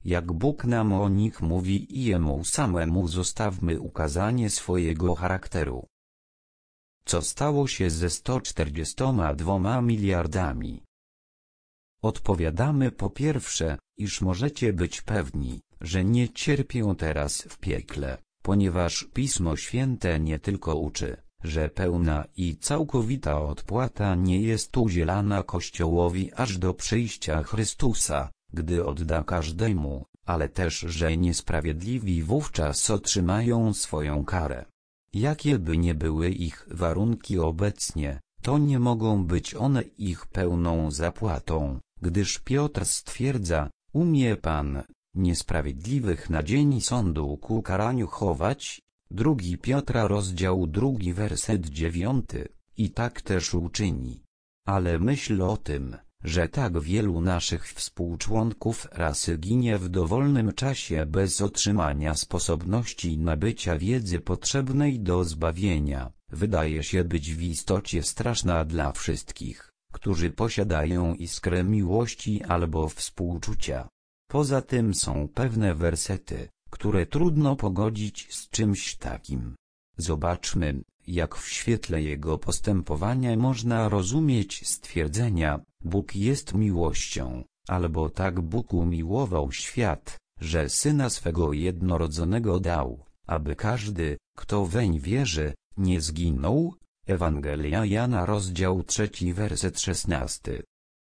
jak Bóg nam o nich mówi i Jemu samemu zostawmy ukazanie swojego charakteru. Co stało się ze sto czterdziestoma dwoma miliardami? Odpowiadamy po pierwsze, iż możecie być pewni, że nie cierpią teraz w piekle, ponieważ Pismo Święte nie tylko uczy, że pełna i całkowita odpłata nie jest udzielana Kościołowi aż do przyjścia Chrystusa, gdy odda każdemu, ale też, że niesprawiedliwi wówczas otrzymają swoją karę. Jakie by nie były ich warunki obecnie, to nie mogą być one ich pełną zapłatą, gdyż Piotr stwierdza, umie Pan niesprawiedliwych na dzień sądu ku karaniu chować, drugi Piotra rozdział drugi werset dziewiąty, i tak też uczyni. Ale myśl o tym, że tak wielu naszych współczłonków rasy ginie w dowolnym czasie bez otrzymania sposobności nabycia wiedzy potrzebnej do zbawienia, wydaje się być w istocie straszna dla wszystkich, którzy posiadają iskrę miłości albo współczucia. Poza tym są pewne wersety, które trudno pogodzić z czymś takim. Zobaczmy, jak w świetle jego postępowania można rozumieć stwierdzenia, Bóg jest miłością, albo tak Bóg umiłował świat, że Syna swego jednorodzonego dał, aby każdy, kto weń wierzy, nie zginął. Ewangelia Jana rozdział trzeci werset szesnasty.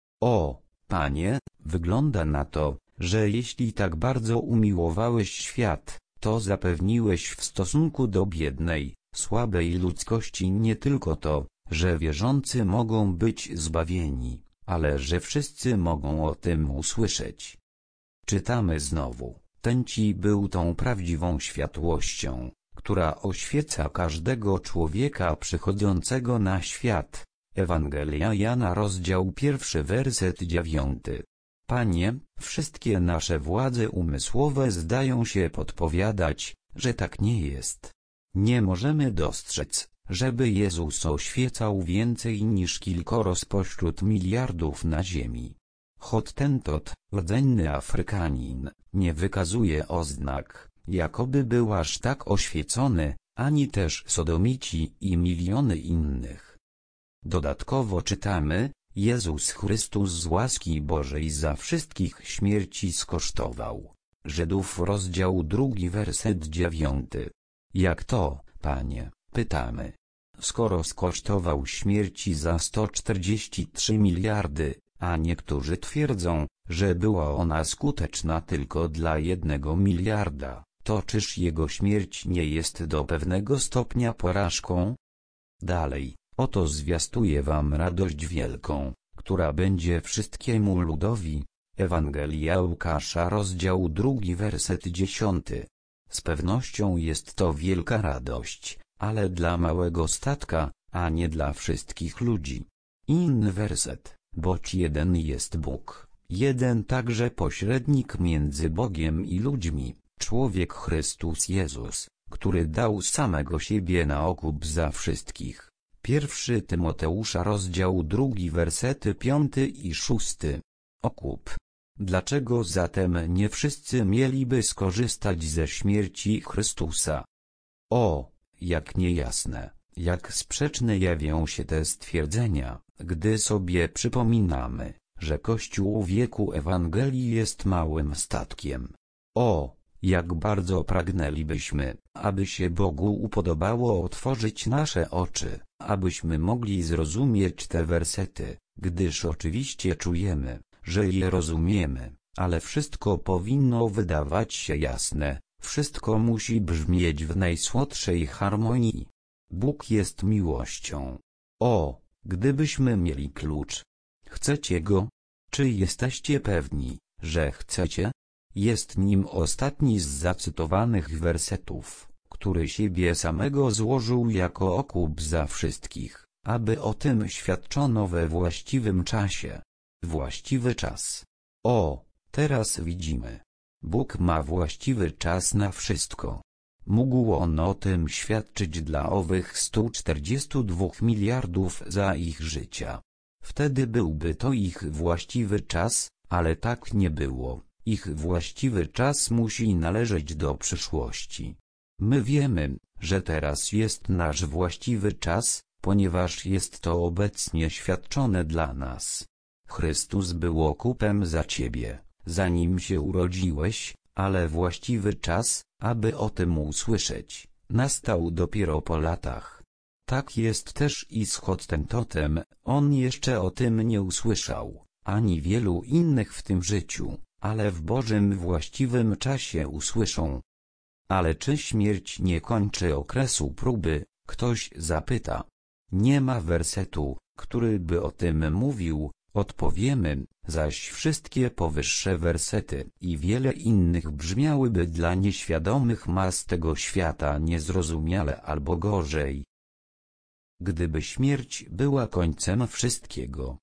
O, Panie, wygląda na to, że jeśli tak bardzo umiłowałeś świat, to zapewniłeś w stosunku do biednej, słabej ludzkości nie tylko to, że wierzący mogą być zbawieni, ale że wszyscy mogą o tym usłyszeć. Czytamy znowu, ten Ci był tą prawdziwą światłością, która oświeca każdego człowieka przychodzącego na świat. Ewangelia Jana rozdział pierwszy werset dziewiąty. Panie, wszystkie nasze władze umysłowe zdają się podpowiadać, że tak nie jest. Nie możemy dostrzec, żeby Jezus oświecał więcej niż kilkoro spośród miliardów na ziemi. Hottentot, rdzenny Afrykanin, nie wykazuje oznak, jakoby był aż tak oświecony, ani też Sodomici i miliony innych. Dodatkowo czytamy, Jezus Chrystus z łaski Bożej za wszystkich śmierci skosztował. Żydów rozdział drugi werset dziewiąty. Jak to, Panie, pytamy? Skoro skosztował śmierci za sto czterdzieści trzy miliardy, a niektórzy twierdzą, że była ona skuteczna tylko dla jednego miliarda, to czyż jego śmierć nie jest do pewnego stopnia porażką? Dalej, oto zwiastuję wam radość wielką, która będzie wszystkiemu ludowi. Ewangelia Łukasza rozdział drugi werset dziesiąty. Z pewnością jest to wielka radość, ale dla małego statka, a nie dla wszystkich ludzi. Inny werset, boć jeden jest Bóg, jeden także pośrednik między Bogiem i ludźmi, człowiek Chrystus Jezus, który dał samego siebie na okup za wszystkich. Pierwszy Tymoteusza rozdział drugi wersety piąty i szósty. Okup. Dlaczego zatem nie wszyscy mieliby skorzystać ze śmierci Chrystusa? O, jak niejasne, jak sprzeczne jawią się te stwierdzenia, gdy sobie przypominamy, że Kościół wieku Ewangelii jest małym statkiem. O, jak bardzo pragnęlibyśmy, aby się Bogu upodobało otworzyć nasze oczy, abyśmy mogli zrozumieć te wersety, gdyż oczywiście czujemy, że je rozumiemy, ale wszystko powinno wydawać się jasne, wszystko musi brzmieć w najsłodszej harmonii. Bóg jest miłością. O, gdybyśmy mieli klucz. Chcecie go? Czy jesteście pewni, że chcecie? Jest nim ostatni z zacytowanych wersetów, który siebie samego złożył jako okup za wszystkich, aby o tym świadczono we właściwym czasie. Właściwy czas. O, teraz widzimy. Bóg ma właściwy czas na wszystko. Mógł on o tym świadczyć dla owych stu czterdziestu dwóch miliardów za ich życia. Wtedy byłby to ich właściwy czas, ale tak nie było, Ich właściwy czas musi należeć do przyszłości. My wiemy, że teraz jest nasz właściwy czas, ponieważ jest to obecnie świadczone dla nas. Chrystus był okupem za ciebie, zanim się urodziłeś, ale właściwy czas, aby o tym usłyszeć, nastał dopiero po latach. Tak jest też i z Hottentotem, on jeszcze o tym nie usłyszał, ani wielu innych w tym życiu, ale w Bożym właściwym czasie usłyszą. Ale czy śmierć nie kończy okresu próby? Ktoś zapyta. Nie ma wersetu, który by o tym mówił. Odpowiemy, zaś wszystkie powyższe wersety i wiele innych brzmiałyby dla nieświadomych mas tego świata niezrozumiale albo gorzej. Gdyby śmierć była końcem wszystkiego.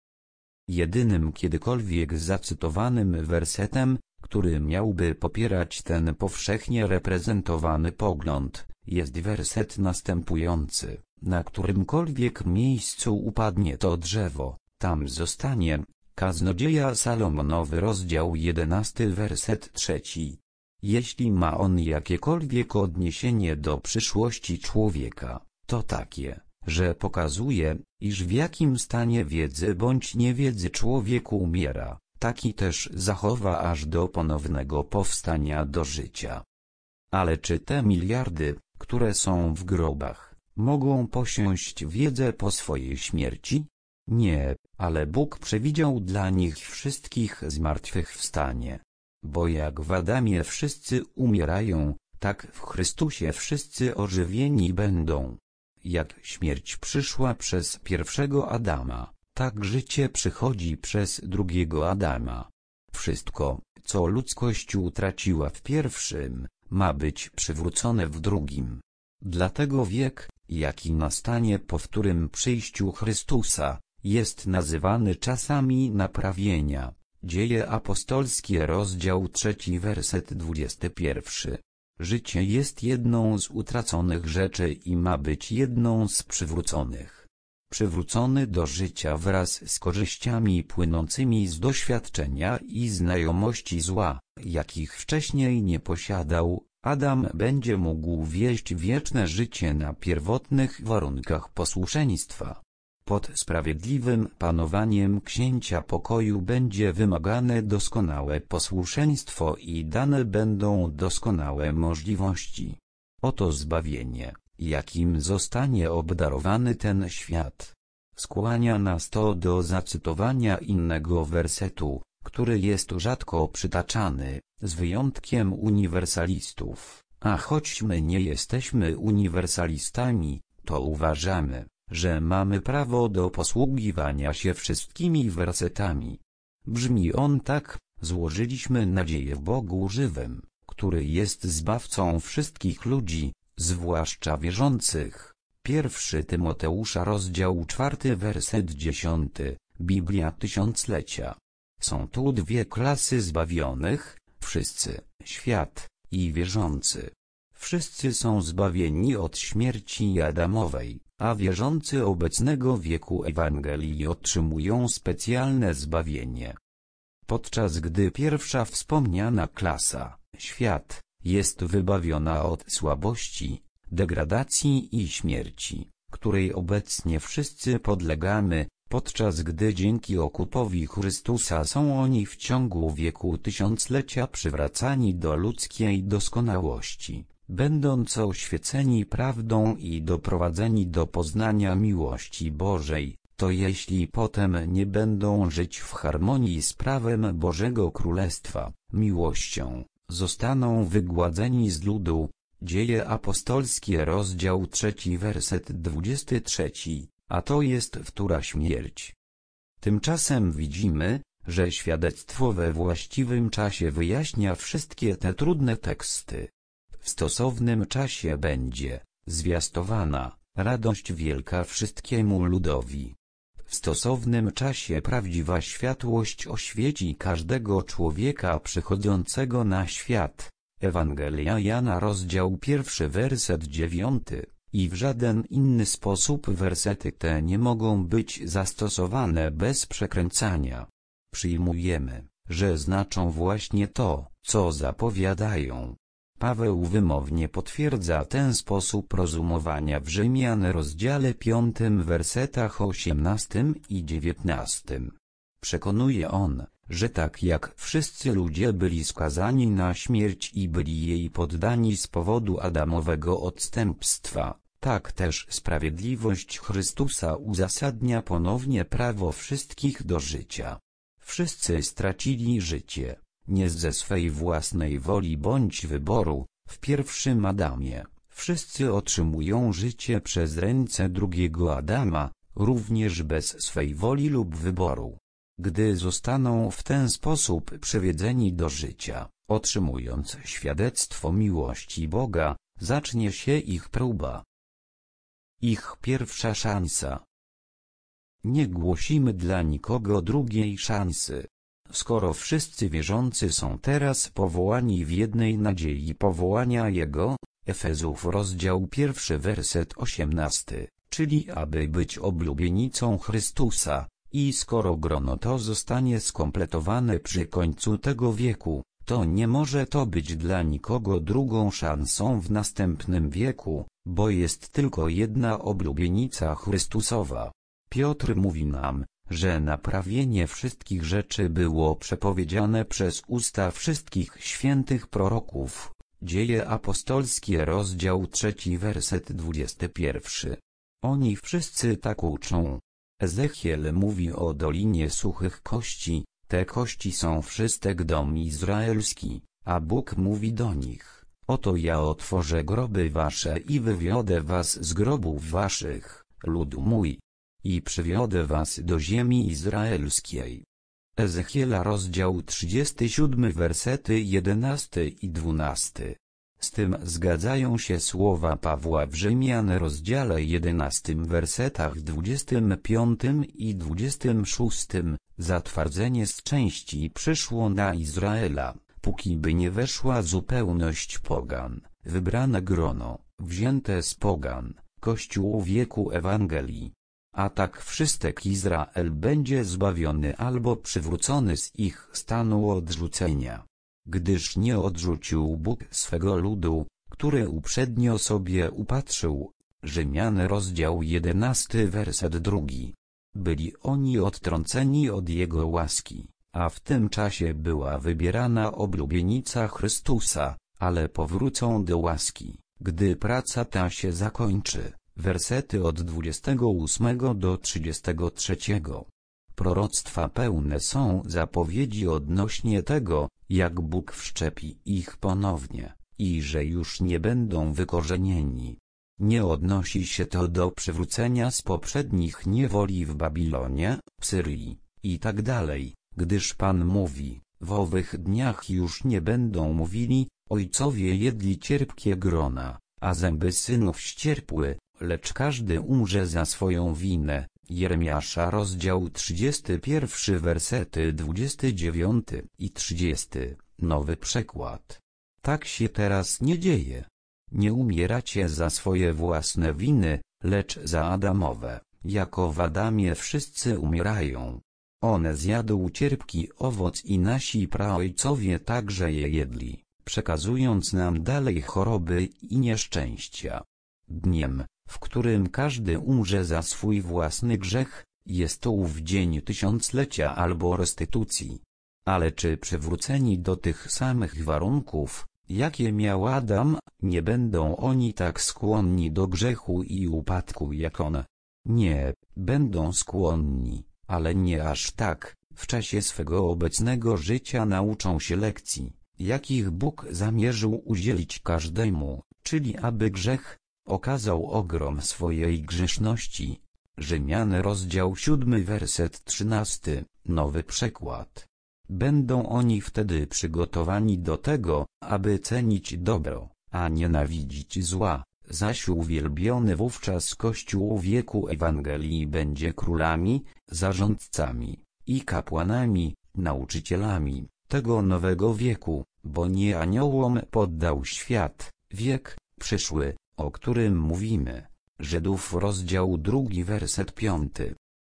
Jedynym kiedykolwiek zacytowanym wersetem, który miałby popierać ten powszechnie reprezentowany pogląd, jest werset następujący: na którymkolwiek miejscu upadnie to drzewo, tam zostanie. Kaznodzieja Salomonowy, rozdział jedenasty, werset trzeci. Jeśli ma on jakiekolwiek odniesienie do przyszłości człowieka, to takie, że pokazuje, iż w jakim stanie wiedzy bądź niewiedzy człowiek umiera, taki też zachowa aż do ponownego powstania do życia. Ale czy te miliardy, które są w grobach, mogą posiąść wiedzę po swojej śmierci? Nie, ale Bóg przewidział dla nich wszystkich zmartwychwstanie. Bo jak w Adamie wszyscy umierają, tak w Chrystusie wszyscy ożywieni będą. Jak śmierć przyszła przez pierwszego Adama, tak życie przychodzi przez drugiego Adama. Wszystko, co ludzkość utraciła w pierwszym, ma być przywrócone w drugim. Dlatego wiek, jaki nastanie po wtórym przyjściu Chrystusa, jest nazywany czasami naprawienia. Dzieje apostolskie, rozdział trzeci, werset dwudziesty pierwszy. Życie jest jedną z utraconych rzeczy i ma być jedną z przywróconych. Przywrócony do życia wraz z korzyściami płynącymi z doświadczenia i znajomości zła, jakich wcześniej nie posiadał, Adam będzie mógł wieść wieczne życie na pierwotnych warunkach posłuszeństwa. Pod sprawiedliwym panowaniem Księcia Pokoju będzie wymagane doskonałe posłuszeństwo i dane będą doskonałe możliwości. Oto zbawienie, jakim zostanie obdarowany ten świat. Skłania nas to do zacytowania innego wersetu, który jest rzadko przytaczany, z wyjątkiem uniwersalistów. A choć my nie jesteśmy uniwersalistami, to uważamy, że mamy prawo do posługiwania się wszystkimi wersetami. Brzmi on tak: złożyliśmy nadzieję w Bogu żywym, który jest zbawcą wszystkich ludzi, zwłaszcza wierzących. Pierwszy Tymoteusza, rozdział czwarty, werset dziesiąty, Biblia Tysiąclecia. Są tu dwie klasy zbawionych, wszyscy, świat i wierzący. Wszyscy są zbawieni od śmierci Adamowej, a wierzący obecnego wieku Ewangelii otrzymują specjalne zbawienie. Podczas gdy pierwsza wspomniana klasa, świat, jest wybawiona od słabości, degradacji i śmierci, której obecnie wszyscy podlegamy, podczas gdy dzięki okupowi Chrystusa są oni w ciągu wieku tysiąclecia przywracani do ludzkiej doskonałości, będąc oświeceni prawdą i doprowadzeni do poznania miłości Bożej, to jeśli potem nie będą żyć w harmonii z prawem Bożego Królestwa, miłością, zostaną wygładzeni z ludu. Dzieje apostolskie, rozdział trzeci, werset dwudziesty trzeci, a to jest wtóra śmierć. Tymczasem widzimy, że świadectwo we właściwym czasie wyjaśnia wszystkie te trudne teksty. W stosownym czasie będzie zwiastowana radość wielka wszystkiemu ludowi. W stosownym czasie prawdziwa światłość oświeci każdego człowieka przychodzącego na świat. Ewangelia Jana, rozdział pierwszy, werset dziewiąty. I w żaden inny sposób wersety te nie mogą być zastosowane bez przekręcania. Przyjmujemy, że znaczą właśnie to, co zapowiadają. Paweł wymownie potwierdza ten sposób rozumowania w Rzymian rozdziale piątym wersetach osiemnastym i dziewiętnastym. Przekonuje on, że tak jak wszyscy ludzie byli skazani na śmierć i byli jej poddani z powodu Adamowego odstępstwa, tak też sprawiedliwość Chrystusa uzasadnia ponownie prawo wszystkich do życia. Wszyscy stracili życie, nie ze swej własnej woli bądź wyboru, w pierwszym Adamie. Wszyscy otrzymują życie przez ręce drugiego Adama, również bez swej woli lub wyboru. Gdy zostaną w ten sposób przywiedzeni do życia, otrzymując świadectwo miłości Boga, zacznie się ich próba. Ich pierwsza szansa. Nie głosimy dla nikogo drugiej szansy. Skoro wszyscy wierzący są teraz powołani w jednej nadziei powołania Jego, Efezów rozdział pierwszy werset osiemnasty, czyli aby być oblubienicą Chrystusa, i skoro grono to zostanie skompletowane przy końcu tego wieku, to nie może to być dla nikogo drugą szansą w następnym wieku, bo jest tylko jedna oblubienica Chrystusowa. Piotr mówi nam, że naprawienie wszystkich rzeczy było przepowiedziane przez usta wszystkich świętych proroków. Dzieje apostolskie rozdział trzeci werset dwudziesty pierwszy. Oni wszyscy tak uczą. Ezechiel mówi o dolinie suchych kości, te kości są wszystek dom izraelski, a Bóg mówi do nich, oto ja otworzę groby wasze i wywiodę was z grobów waszych, ludu mój, i przywiodę was do ziemi izraelskiej. Ezechiela rozdział trzydziesty siódmy wersety jedenasty i dwunasty. Z tym zgadzają się słowa Pawła w Rzymian rozdziale jedenastym wersetach dwudziestym piątym i dwudziestym szóstym. Zatwardzenie z części przyszło na Izraela, póki by nie weszła zupełność pogan, wybrane grono, wzięte z pogan, Kościół wieku Ewangelii. A tak wszystek Izrael będzie zbawiony albo przywrócony z ich stanu odrzucenia. Gdyż nie odrzucił Bóg swego ludu, który uprzednio sobie upatrzył. Rzymian rozdział jedenasty werset drugi. Byli oni odtrąceni od Jego łaski, a w tym czasie była wybierana oblubienica Chrystusa, ale powrócą do łaski, gdy praca ta się zakończy. Wersety od dwudziestego ósmego do trzydziestego trzeciego. Proroctwa pełne są zapowiedzi odnośnie tego, jak Bóg wszczepi ich ponownie, i że już nie będą wykorzenieni. Nie odnosi się to do przywrócenia z poprzednich niewoli w Babilonie, Syrii, i tak dalej, gdyż Pan mówi, w owych dniach już nie będą mówili, ojcowie jedli cierpkie grona, a zęby synów ścierpły, lecz każdy umrze za swoją winę. Jeremiasza rozdział trzydziesty pierwszy wersety dwudziesty dziewiąty i trzydziesty. Nowy przekład. Tak się teraz nie dzieje. Nie umieracie za swoje własne winy, lecz za Adamowe, jako w Adamie wszyscy umierają. On zjadł cierpki owoc i nasi praojcowie także je jedli, przekazując nam dalej choroby i nieszczęścia. Dniem, w którym każdy umrze za swój własny grzech, jest to ów dzień tysiąclecia albo restytucji. Ale czy przywróceni do tych samych warunków, jakie miał Adam, nie będą oni tak skłonni do grzechu i upadku jak on? Nie, będą skłonni, ale nie aż tak. W czasie swego obecnego życia nauczą się lekcji, jakich Bóg zamierzył udzielić każdemu, czyli aby grzech okazał ogrom swojej grzeszności. Rzymian rozdział siódmy werset trzynasty, nowy przekład. Będą oni wtedy przygotowani do tego, aby cenić dobro, a nienawidzić zła, zaś uwielbiony wówczas Kościół wieku Ewangelii będzie królami, zarządcami i kapłanami, nauczycielami tego nowego wieku, bo nie aniołom poddał świat, wiek przyszły, o którym mówimy. Żydów rozdział drugi werset piąty.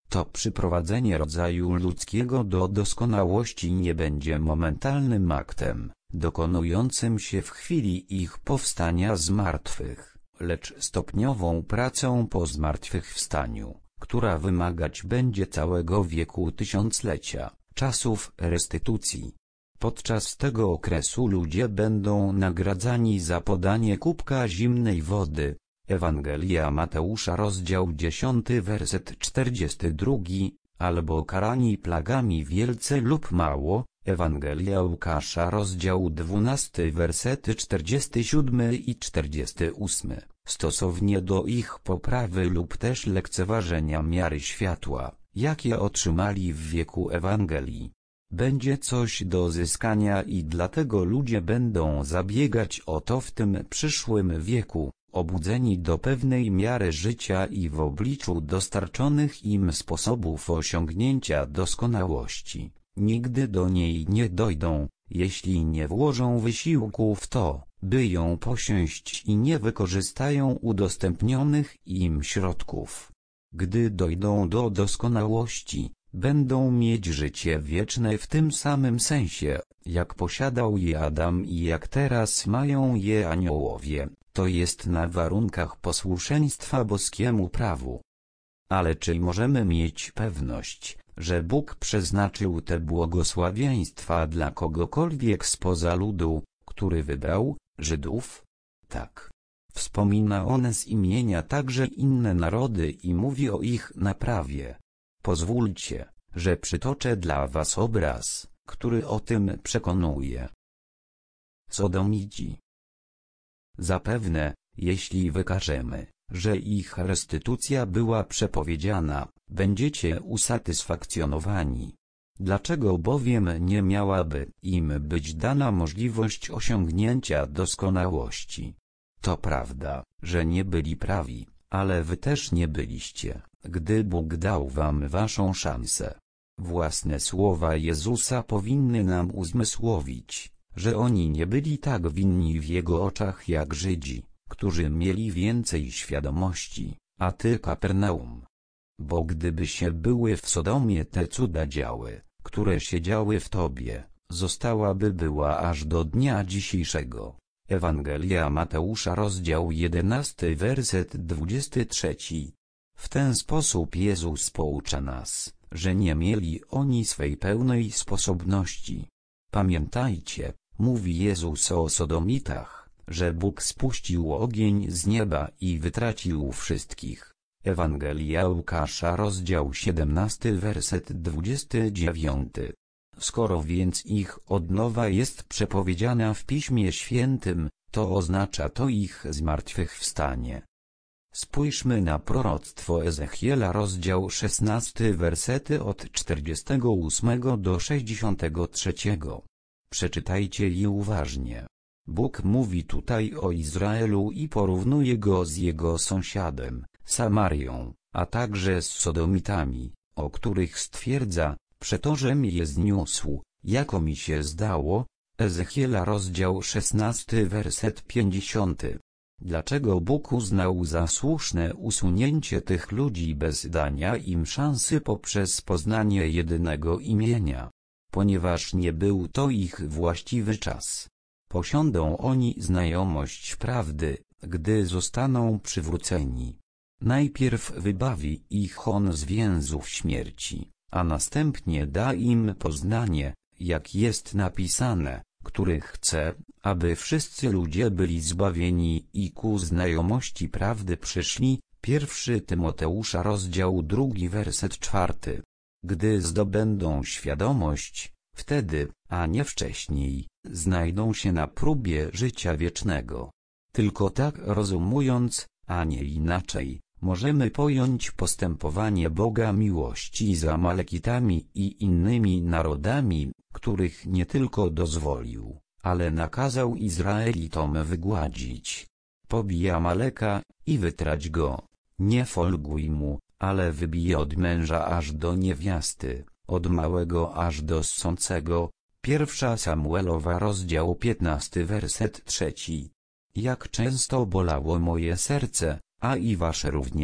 To przyprowadzenie rodzaju ludzkiego do doskonałości nie będzie momentalnym aktem, dokonującym się w chwili ich powstania z martwych, lecz stopniową pracą po zmartwychwstaniu, która wymagać będzie całego wieku tysiąclecia, czasów restytucji. Podczas tego okresu ludzie będą nagradzani za podanie kubka zimnej wody. Ewangelia Mateusza rozdział dziesiąty werset czterdziesty drugi, albo karani plagami wielce lub mało. Ewangelia Łukasza rozdział dwunasty wersety czterdziesty siódmy i czterdziesty ósmy, stosownie do ich poprawy lub też lekceważenia miary światła, jakie otrzymali w wieku Ewangelii. Będzie coś do zyskania i dlatego ludzie będą zabiegać o to w tym przyszłym wieku, obudzeni do pewnej miary życia i w obliczu dostarczonych im sposobów osiągnięcia doskonałości. Nigdy do niej nie dojdą, jeśli nie włożą wysiłku w to, by ją posiąść i nie wykorzystają udostępnionych im środków. Gdy dojdą do doskonałości, będą mieć życie wieczne w tym samym sensie, jak posiadał je Adam i jak teraz mają je aniołowie, to jest na warunkach posłuszeństwa boskiemu prawu. Ale czy możemy mieć pewność, że Bóg przeznaczył te błogosławieństwa dla kogokolwiek spoza ludu, który wybrał, Żydów? Tak. Wspomina on z imienia także inne narody i mówi o ich naprawie. Pozwólcie, że przytoczę dla was obraz, który o tym przekonuje. Sodomici. Zapewne, jeśli wykażemy, że ich restytucja była przepowiedziana, będziecie usatysfakcjonowani. Dlaczego bowiem nie miałaby im być dana możliwość osiągnięcia doskonałości? To prawda, że nie byli prawi, ale wy też nie byliście, gdy Bóg dał wam waszą szansę. Własne słowa Jezusa powinny nam uzmysłowić, że oni nie byli tak winni w Jego oczach jak Żydzi, którzy mieli więcej świadomości, a ty Kapernaum. Bo gdyby się były w Sodomie te cuda działy, które się działy w tobie, zostałaby była aż do dnia dzisiejszego. Ewangelia Mateusza rozdział jedenasty werset dwudziesty trzeci. W ten sposób Jezus poucza nas, że nie mieli oni swej pełnej sposobności. Pamiętajcie, mówi Jezus o Sodomitach, że Bóg spuścił ogień z nieba i wytracił wszystkich. Ewangelia Łukasza rozdział siedemnasty werset dwudziesty dziewiąty. Skoro więc ich odnowa jest przepowiedziana w Piśmie Świętym, to oznacza to ich zmartwychwstanie. Spójrzmy na proroctwo Ezechiela rozdział szesnasty wersety od czterdziestego ósmego do sześćdziesiątego trzeciego. Przeczytajcie je uważnie. Bóg mówi tutaj o Izraelu i porównuje go z jego sąsiadem, Samarią, a także z Sodomitami, o których stwierdza, przetożem je zniósł, jako mi się zdało. Ezechiela rozdział szesnasty werset pięćdziesiąty. Dlaczego Bóg uznał za słuszne usunięcie tych ludzi bez dania im szansy poprzez poznanie jedynego imienia? Ponieważ nie był to ich właściwy czas. Posiądą oni znajomość prawdy, gdy zostaną przywróceni. Najpierw wybawi ich on z więzów śmierci, a następnie da im poznanie, jak jest napisane, który chce, aby wszyscy ludzie byli zbawieni i ku znajomości prawdy przyszli. Pierwszy Tymoteusza rozdział drugi werset czwarty. Gdy zdobędą świadomość, wtedy, a nie wcześniej, znajdą się na próbie życia wiecznego. Tylko tak rozumując, a nie inaczej, możemy pojąć postępowanie Boga miłości z Amalekitami i innymi narodami, których nie tylko dozwolił, ale nakazał Izraelitom wygładzić. Pobij Amaleka i wytrać go, nie folguj mu, ale wybij od męża aż do niewiasty, od małego aż do ssącego. Pierwsza Samuelowa rozdział piętnasty werset trzeci. Jak często bolało moje serce, a i wasze również,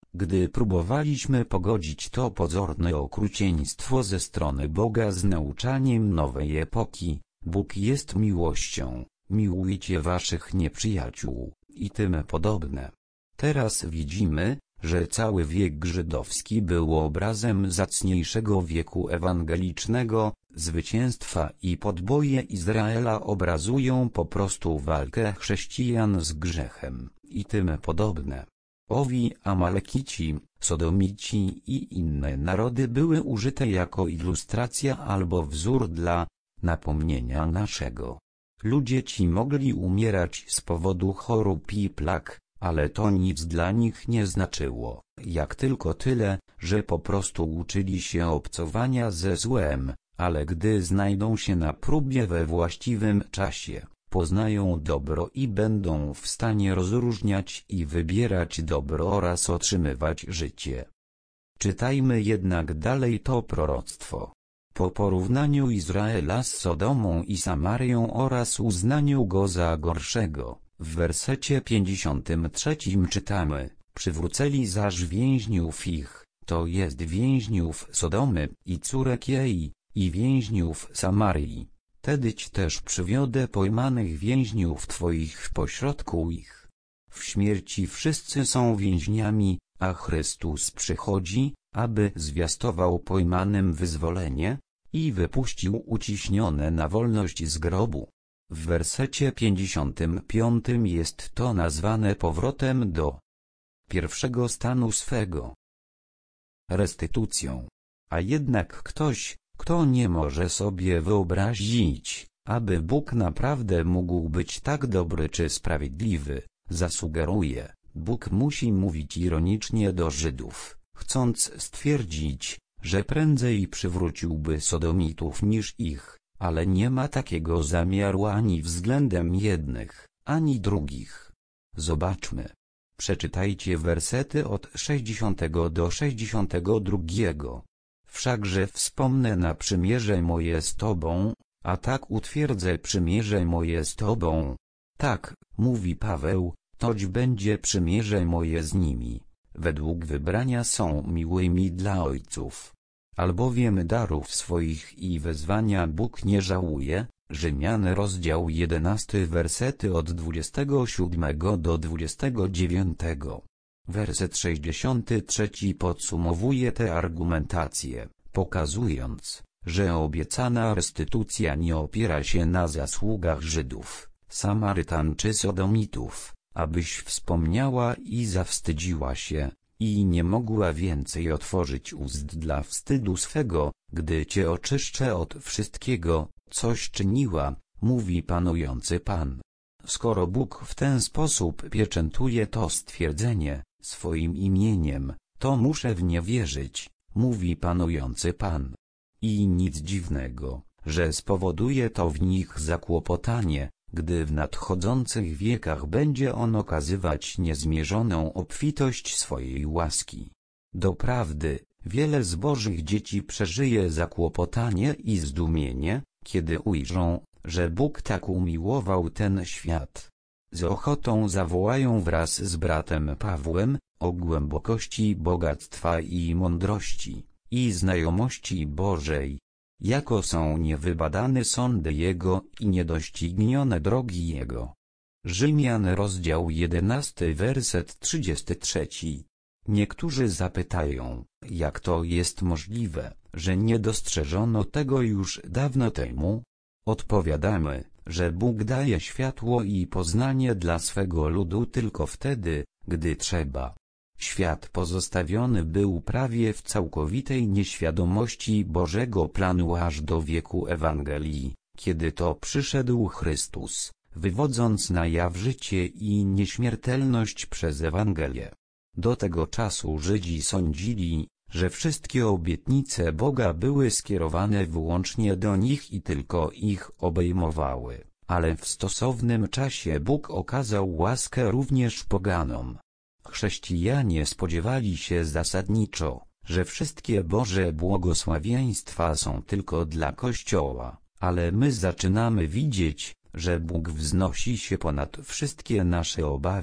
Gdy próbowaliśmy pogodzić to pozorne okrucieństwo ze strony Boga z nauczaniem nowej epoki, Bóg jest miłością, miłujcie waszych nieprzyjaciół, i tym podobne. Teraz widzimy, że cały wiek żydowski był obrazem zacniejszego wieku ewangelicznego, zwycięstwa i podboje Izraela obrazują po prostu walkę chrześcijan z grzechem, i tym podobne. Owi Amalekici, Sodomici i inne narody były użyte jako ilustracja albo wzór dla napomnienia naszego. Ludzie ci mogli umierać z powodu chorób i plag, ale to nic dla nich nie znaczyło, jak tylko tyle, że po prostu uczyli się obcowania ze złem, ale gdy znajdą się na próbie we właściwym czasie, poznają dobro i będą w stanie rozróżniać i wybierać dobro oraz otrzymywać życie. Czytajmy jednak dalej to proroctwo. Po porównaniu Izraela z Sodomą i Samarią oraz uznaniu go za gorszego, w wersecie pięćdziesiątym trzecim czytamy: przywróceli zaś więźniów ich, to jest więźniów Sodomy i córek jej, i więźniów Samarii. Tedyć też przywiodę pojmanych więźniów twoich pośrodku ich. W śmierci wszyscy są więźniami, a Chrystus przychodzi, aby zwiastował pojmanym wyzwolenie i wypuścił uciśnione na wolność z grobu. W wersecie pięćdziesiątym piątym jest to nazwane powrotem do pierwszego stanu swego, restytucją. A jednak ktoś, kto nie może sobie wyobrazić, aby Bóg naprawdę mógł być tak dobry czy sprawiedliwy, zasugeruje, Bóg musi mówić ironicznie do Żydów, chcąc stwierdzić, że prędzej przywróciłby Sodomitów niż ich, ale nie ma takiego zamiaru ani względem jednych, ani drugich. Zobaczmy. Przeczytajcie wersety od sześćdziesiątego do sześćdziesiątego drugiego. Wszakże wspomnę na przymierze moje z Tobą, a tak utwierdzę przymierze moje z Tobą. Tak, mówi Paweł, toć będzie przymierze moje z nimi, według wybrania są miłymi dla ojców. Albowiem darów swoich i wezwania Bóg nie żałuje. Rzymian rozdział jedenasty wersety od dwudziestego siódmego do dwudziestego dziewiątego. Werset sześćdziesiąty trzeci podsumowuje tę argumentację, pokazując, że obiecana restytucja nie opiera się na zasługach Żydów, Samarytan czy Sodomitów, abyś wspomniała i zawstydziła się, i nie mogła więcej otworzyć ust dla wstydu swego, gdy cię oczyszczę od wszystkiego, coś czyniła, mówi panujący Pan. Skoro Bóg w ten sposób pieczętuje to stwierdzenie swoim imieniem, to muszę w nie wierzyć, mówi panujący Pan. I nic dziwnego, że spowoduje to w nich zakłopotanie, gdy w nadchodzących wiekach będzie on okazywać niezmierzoną obfitość swojej łaski. Doprawdy, wiele z Bożych dzieci przeżyje zakłopotanie i zdumienie, kiedy ujrzą, że Bóg tak umiłował ten świat. Z ochotą zawołają wraz z bratem Pawłem o głębokości bogactwa i mądrości, i znajomości Bożej. Jako są niewybadane sądy Jego i niedoścignione drogi Jego. Rzymian rozdział jedenasty werset trzydziesty trzeci. Niektórzy zapytają, jak to jest możliwe, że nie dostrzeżono tego już dawno temu? Odpowiadamy, że Bóg daje światło i poznanie dla swego ludu tylko wtedy, gdy trzeba. Świat pozostawiony był prawie w całkowitej nieświadomości Bożego planu aż do wieku Ewangelii, kiedy to przyszedł Chrystus, wywodząc na jaw życie i nieśmiertelność przez Ewangelię. Do tego czasu Żydzi sądzili, że wszystkie obietnice Boga były skierowane wyłącznie do nich i tylko ich obejmowały, ale w stosownym czasie Bóg okazał łaskę również poganom. Chrześcijanie spodziewali się zasadniczo, że wszystkie Boże błogosławieństwa są tylko dla Kościoła, ale my zaczynamy widzieć, że Bóg wznosi się ponad wszystkie nasze obawy,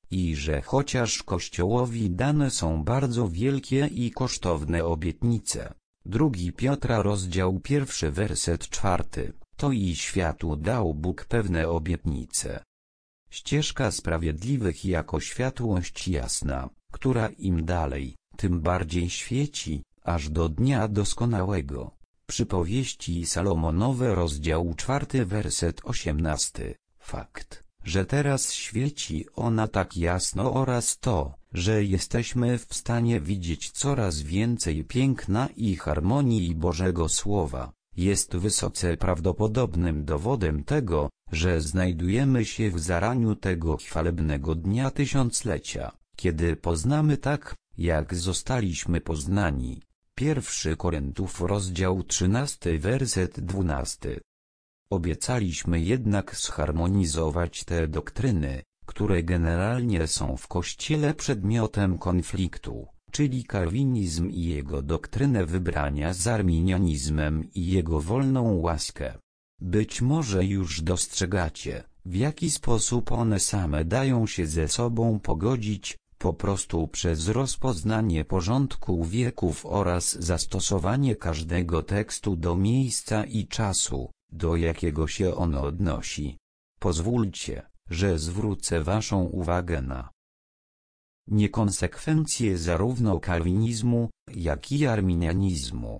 i że chociaż Kościołowi dane są bardzo wielkie i kosztowne obietnice. Drugi Piotra rozdział pierwszy werset czwarty, to i światu dał Bóg pewne obietnice. Ścieżka sprawiedliwych jako światłość jasna, która im dalej, tym bardziej świeci, aż do dnia doskonałego. Przypowieści Salomonowe rozdział czwarty werset osiemnasty. Fakt, że teraz świeci ona tak jasno oraz to, że jesteśmy w stanie widzieć coraz więcej piękna i harmonii Bożego Słowa, jest wysoce prawdopodobnym dowodem tego, że znajdujemy się w zaraniu tego chwalebnego dnia tysiąclecia, kiedy poznamy tak, jak zostaliśmy poznani. Pierwszy Koryntiów rozdział trzynasty werset dwunasty. Obiecaliśmy jednak zharmonizować te doktryny, które generalnie są w Kościele przedmiotem konfliktu, czyli kalwinizm i jego doktrynę wybrania z arminianizmem i jego wolną łaskę. Być może już dostrzegacie, w jaki sposób one same dają się ze sobą pogodzić, po prostu przez rozpoznanie porządku wieków oraz zastosowanie każdego tekstu do miejsca i czasu, do jakiego się on odnosi. Pozwólcie, że zwrócę waszą uwagę na niekonsekwencje zarówno kalwinizmu, jak i arminianizmu.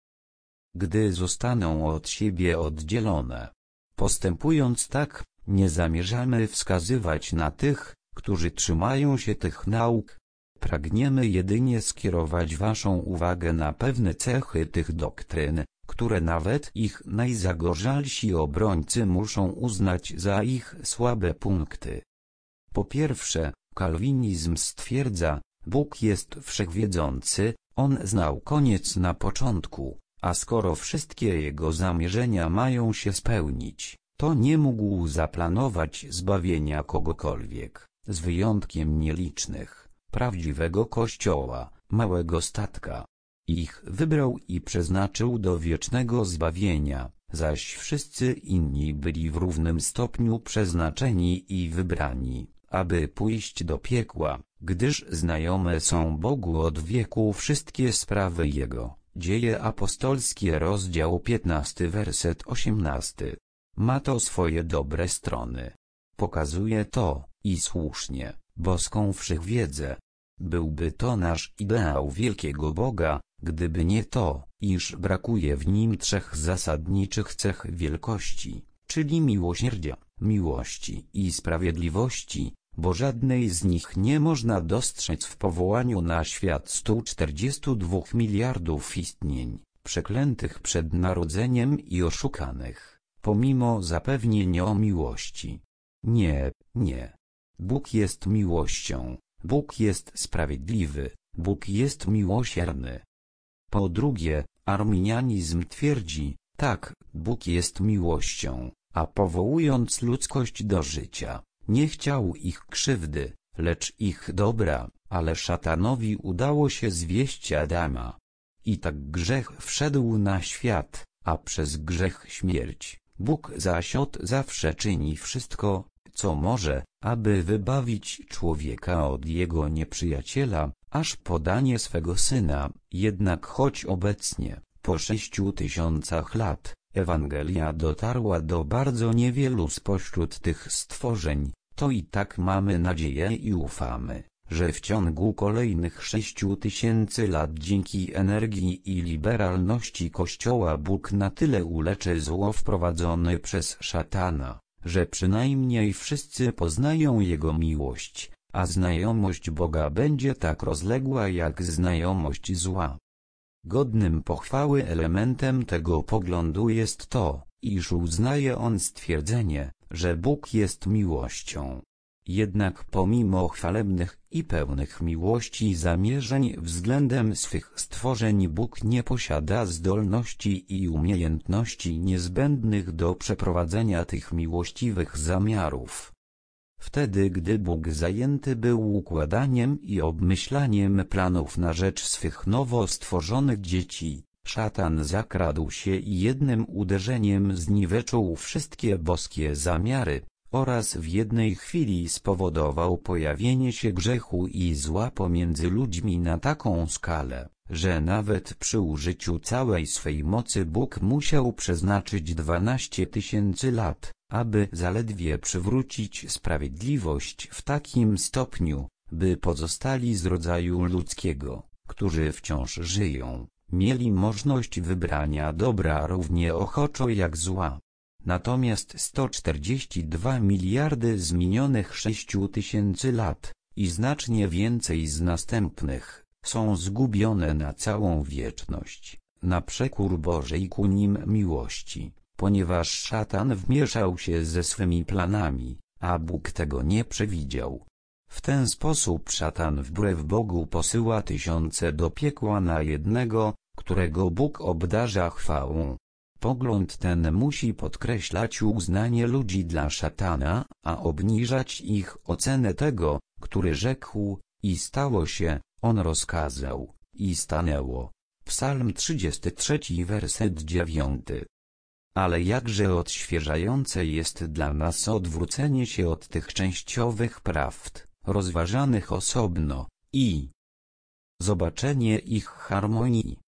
Gdy zostaną od siebie oddzielone. Postępując tak, nie zamierzamy wskazywać na tych, którzy trzymają się tych nauk. Pragniemy jedynie skierować waszą uwagę na pewne cechy tych doktryn, które nawet ich najzagorzalsi obrońcy muszą uznać za ich słabe punkty. Po pierwsze, kalwinizm stwierdza, Bóg jest wszechwiedzący, On znał koniec na początku, a skoro wszystkie Jego zamierzenia mają się spełnić, to nie mógł zaplanować zbawienia kogokolwiek, z wyjątkiem nielicznych, prawdziwego Kościoła, małego statka. Ich wybrał i przeznaczył do wiecznego zbawienia, zaś wszyscy inni byli w równym stopniu przeznaczeni i wybrani, aby pójść do piekła, gdyż znajome są Bogu od wieku wszystkie sprawy Jego. Dzieje apostolskie rozdział piętnasty werset osiemnasty. Ma to swoje dobre strony. Pokazuje to, i słusznie, boską wszechwiedzę. Byłby to nasz ideał wielkiego Boga, gdyby nie to, iż brakuje w nim trzech zasadniczych cech wielkości, czyli miłosierdzia, miłości i sprawiedliwości, bo żadnej z nich nie można dostrzec w powołaniu na świat stu czterdziestu dwóch miliardów istnień, przeklętych przed narodzeniem i oszukanych, pomimo zapewnień o miłości. Nie, nie. Bóg jest miłością, Bóg jest sprawiedliwy, Bóg jest miłosierny. Po drugie, arminianizm twierdzi, tak, Bóg jest miłością, a powołując ludzkość do życia, nie chciał ich krzywdy, lecz ich dobra, ale szatanowi udało się zwieść Adama. I tak grzech wszedł na świat, a przez grzech śmierć. Bóg zaś od zawsze czyni wszystko, co może, aby wybawić człowieka od jego nieprzyjaciela, aż podanie swego Syna. Jednak choć obecnie, po sześciu tysiącach lat, Ewangelia dotarła do bardzo niewielu spośród tych stworzeń, to i tak mamy nadzieję i ufamy, że w ciągu kolejnych sześciu tysięcy lat dzięki energii i liberalności Kościoła Bóg na tyle uleczy zło wprowadzone przez szatana, że przynajmniej wszyscy poznają Jego miłość, a znajomość Boga będzie tak rozległa jak znajomość zła. Godnym pochwały elementem tego poglądu jest to, iż uznaje on stwierdzenie, że Bóg jest miłością. Jednak pomimo chwalebnych i pełnych miłości zamierzeń względem swych stworzeń Bóg nie posiada zdolności i umiejętności niezbędnych do przeprowadzenia tych miłościwych zamiarów. Wtedy gdy Bóg zajęty był układaniem i obmyślaniem planów na rzecz swych nowo stworzonych dzieci, szatan zakradł się i jednym uderzeniem zniweczył wszystkie boskie zamiary, oraz w jednej chwili spowodował pojawienie się grzechu i zła pomiędzy ludźmi na taką skalę, że nawet przy użyciu całej swej mocy Bóg musiał przeznaczyć dwanaście tysięcy lat, aby zaledwie przywrócić sprawiedliwość w takim stopniu, by pozostali z rodzaju ludzkiego, którzy wciąż żyją, mieli możliwość wybrania dobra równie ochoczo jak zła. Natomiast sto czterdzieści dwa miliardy z minionych sześciu tysięcy lat, i znacznie więcej z następnych, są zgubione na całą wieczność, na przekór Bożej ku nim miłości, ponieważ szatan wmieszał się ze swymi planami, a Bóg tego nie przewidział. W ten sposób szatan wbrew Bogu posyła tysiące do piekła na jednego, którego Bóg obdarza chwałą. Pogląd ten musi podkreślać uznanie ludzi dla szatana, a obniżać ich ocenę tego, który rzekł, i stało się, on rozkazał, i stanęło. Psalm trzydziesty trzeci werset dziewiąty. Ale jakże odświeżające jest dla nas odwrócenie się od tych częściowych prawd, rozważanych osobno, i zobaczenie ich harmonii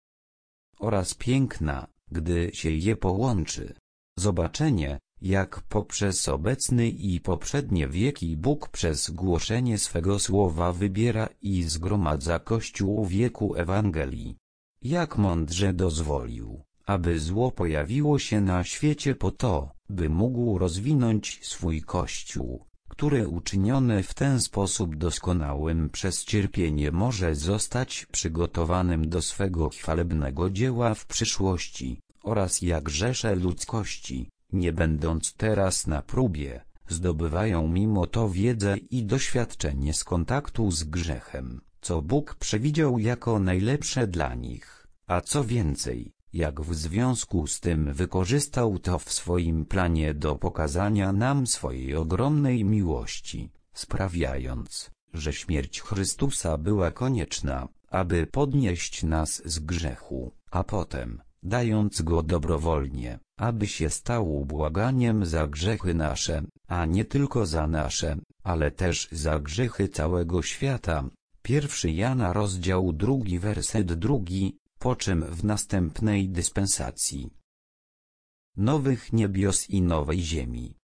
oraz piękna, gdy się je połączy. Zobaczenie, jak poprzez obecny i poprzednie wieki Bóg przez głoszenie swego słowa wybiera i zgromadza Kościół wieku Ewangelii. Jak mądrze dozwolił, aby zło pojawiło się na świecie po to, by mógł rozwinąć swój Kościół, który uczyniony w ten sposób doskonałym przez cierpienie może zostać przygotowanym do swego chwalebnego dzieła w przyszłości, oraz jak rzesze ludzkości, nie będąc teraz na próbie, zdobywają mimo to wiedzę i doświadczenie z kontaktu z grzechem, co Bóg przewidział jako najlepsze dla nich, a co więcej, jak w związku z tym wykorzystał to w swoim planie do pokazania nam swojej ogromnej miłości, sprawiając, że śmierć Chrystusa była konieczna, aby podnieść nas z grzechu, a potem, dając go dobrowolnie, aby się stał błaganiem za grzechy nasze, a nie tylko za nasze, ale też za grzechy całego świata. Pierwszy Jana rozdział drugi werset drugi, po czym w następnej dyspensacji nowych niebios i nowej ziemi.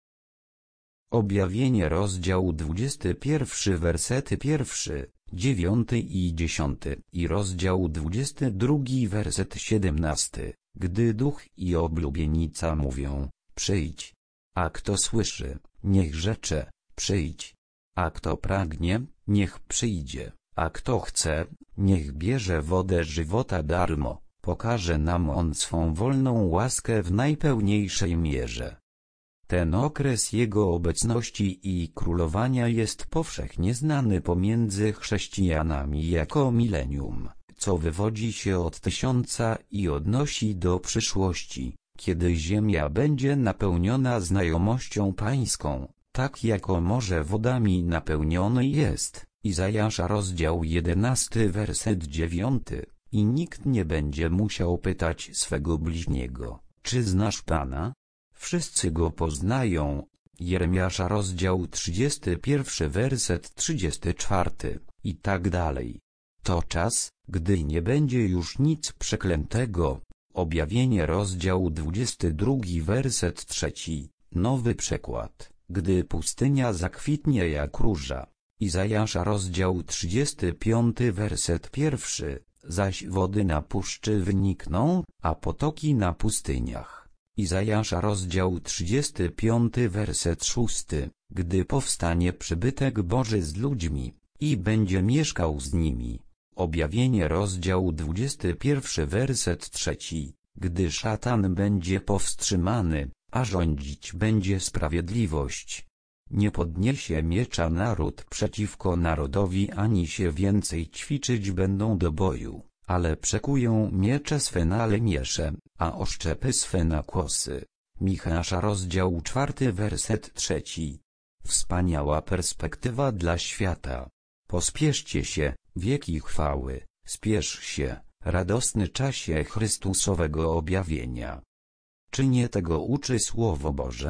Objawienie rozdział dwudziesty pierwszy wersety pierwszy, dziewiąty i dziesiąty i rozdział dwudziesty drugi werset siedemnasty, gdy duch i oblubienica mówią, przyjdź. A kto słyszy, niech rzecze, przyjdź. A kto pragnie, niech przyjdzie. A kto chce, niech bierze wodę żywota darmo, pokaże nam on swą wolną łaskę w najpełniejszej mierze. Ten okres jego obecności i królowania jest powszechnie znany pomiędzy chrześcijanami jako milenium, co wywodzi się od tysiąca i odnosi do przyszłości, kiedy ziemia będzie napełniona znajomością pańską, tak jako morze wodami napełnione jest. Izajasza rozdział jedenasty werset dziewiąty. I nikt nie będzie musiał pytać swego bliźniego, czy znasz Pana? Wszyscy go poznają. Jeremiasza rozdział trzydziesty pierwszy werset trzydziesty czwarty, i tak dalej. To czas, gdy nie będzie już nic przeklętego. Objawienie rozdział dwudziesty drugi werset trzeci, nowy przekład, gdy pustynia zakwitnie jak róża. Izajasza rozdział trzydziesty piąty werset pierwszy, zaś wody na puszczy wynikną, a potoki na pustyniach. Izajasza rozdział trzydziesty piąty werset szósty, gdy powstanie przybytek Boży z ludźmi, i będzie mieszkał z nimi. Objawienie rozdział dwudziesty pierwszy werset trzeci, gdy szatan będzie powstrzymany, a rządzić będzie sprawiedliwość. Nie podniesie miecza naród przeciwko narodowi, ani się więcej ćwiczyć będą do boju, ale przekują miecze swe na lemiesze, a oszczepy swe na kłosy. Micheasza rozdział czwarty werset trzeci. Wspaniała perspektywa dla świata. Pospieszcie się, wieki chwały, spiesz się, radosny czasie Chrystusowego objawienia. Czy nie tego uczy Słowo Boże?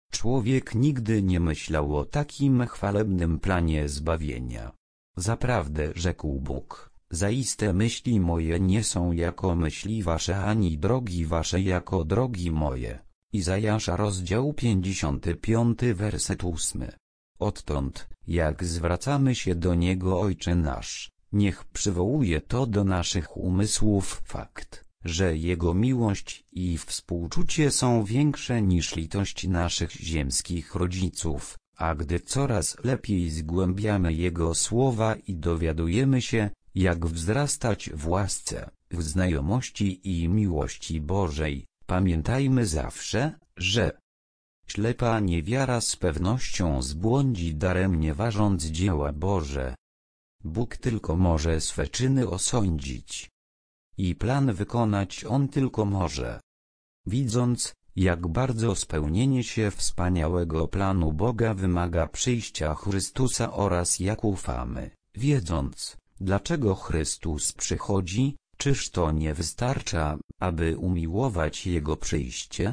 Człowiek nigdy nie myślał o takim chwalebnym planie zbawienia. Zaprawdę, rzekł Bóg, zaiste myśli moje nie są jako myśli wasze, ani drogi wasze jako drogi moje. Izajasza rozdział pięćdziesiąty piąty werset ósmy. Odtąd, jak zwracamy się do Niego Ojcze nasz, niech przywołuje to do naszych umysłów fakt, że Jego miłość i współczucie są większe niż litość naszych ziemskich rodziców, a gdy coraz lepiej zgłębiamy Jego słowa i dowiadujemy się, jak wzrastać w łasce, w znajomości i miłości Bożej, pamiętajmy zawsze, że ślepa niewiara z pewnością zbłądzi daremnie ważąc dzieła Boże. Bóg tylko może swe czyny osądzić. I plan wykonać On tylko może. Widząc, jak bardzo spełnienie się wspaniałego planu Boga wymaga przyjścia Chrystusa oraz jak ufamy, wiedząc, dlaczego Chrystus przychodzi, czyż to nie wystarcza, aby umiłować Jego przyjście?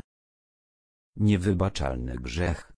Niewybaczalny grzech.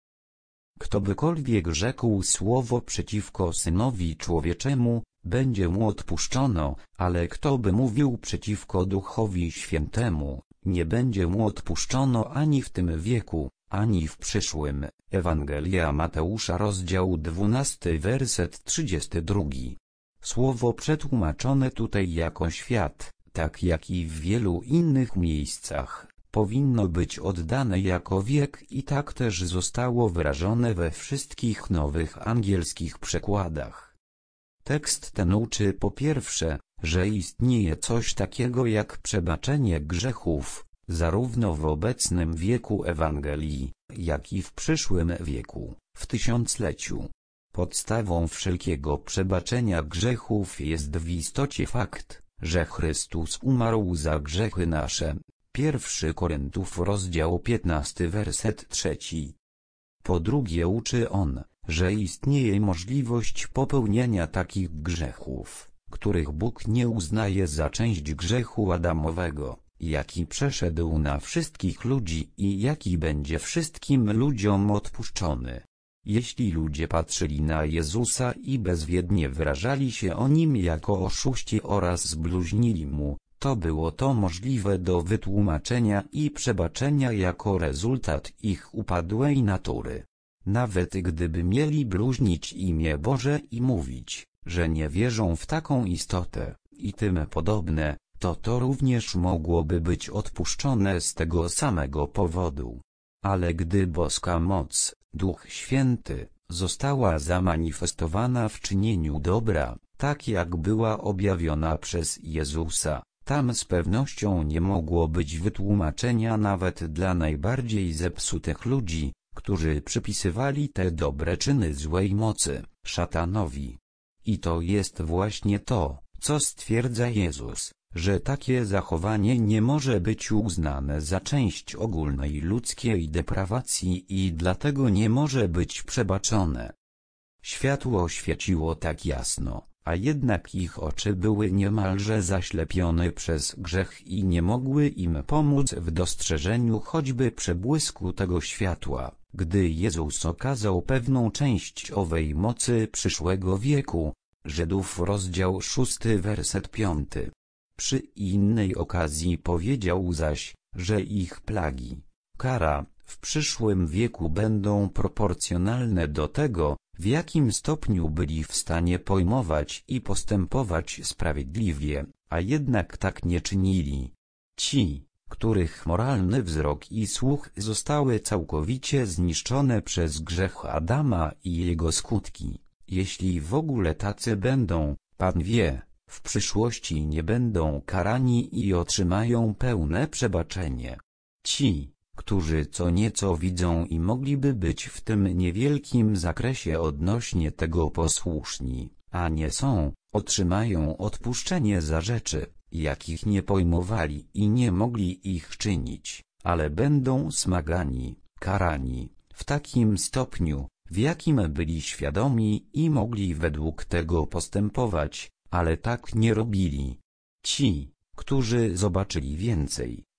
Kto bykolwiek rzekł słowo przeciwko Synowi Człowieczemu, będzie mu odpuszczono, ale kto by mówił przeciwko Duchowi Świętemu, nie będzie mu odpuszczono ani w tym wieku, ani w przyszłym. Ewangelia Mateusza rozdział dwunasty werset trzydziesty drugi. Słowo przetłumaczone tutaj jako świat, tak jak i w wielu innych miejscach, powinno być oddane jako wiek i tak też zostało wyrażone we wszystkich nowych angielskich przekładach. Tekst ten uczy po pierwsze, że istnieje coś takiego jak przebaczenie grzechów, zarówno w obecnym wieku Ewangelii, jak i w przyszłym wieku, w tysiącleciu. Podstawą wszelkiego przebaczenia grzechów jest w istocie fakt, że Chrystus umarł za grzechy nasze. Pierwszy Koryntiów rozdział piętnasty werset trzeci. Po drugie uczy on, że istnieje możliwość popełnienia takich grzechów, których Bóg nie uznaje za część grzechu Adamowego, jaki przeszedł na wszystkich ludzi i jaki będzie wszystkim ludziom odpuszczony. Jeśli ludzie patrzyli na Jezusa i bezwiednie wyrażali się o Nim jako oszuści oraz zbluźnili Mu, to było to możliwe do wytłumaczenia i przebaczenia jako rezultat ich upadłej natury. Nawet gdyby mieli bluźnić imię Boże i mówić, że nie wierzą w taką istotę, i tym podobne, to to również mogłoby być odpuszczone z tego samego powodu. Ale gdy boska moc, Duch Święty, została zamanifestowana w czynieniu dobra, tak jak była objawiona przez Jezusa, tam z pewnością nie mogło być wytłumaczenia nawet dla najbardziej zepsutych ludzi, którzy przypisywali te dobre czyny złej mocy, szatanowi. I to jest właśnie to, co stwierdza Jezus, że takie zachowanie nie może być uznane za część ogólnej ludzkiej deprawacji i dlatego nie może być przebaczone. Światło świeciło tak jasno, a jednak ich oczy były niemalże zaślepione przez grzech i nie mogły im pomóc w dostrzeżeniu choćby przebłysku tego światła, gdy Jezus okazał pewną część owej mocy przyszłego wieku. Żydów rozdział szósty werset piąty. Przy innej okazji powiedział zaś, że ich plagi, kara, w przyszłym wieku będą proporcjonalne do tego, w jakim stopniu byli w stanie pojmować i postępować sprawiedliwie, a jednak tak nie czynili. Ci, których moralny wzrok i słuch zostały całkowicie zniszczone przez grzech Adama i jego skutki, jeśli w ogóle tacy będą, Pan wie, w przyszłości nie będą karani i otrzymają pełne przebaczenie. Ci, którzy co nieco widzą i mogliby być w tym niewielkim zakresie odnośnie tego posłuszni, a nie są, otrzymają odpuszczenie za rzeczy, jakich nie pojmowali i nie mogli ich czynić, ale będą smagani, karani, w takim stopniu, w jakim byli świadomi i mogli według tego postępować, ale tak nie robili. Ci, którzy zobaczyli więcej,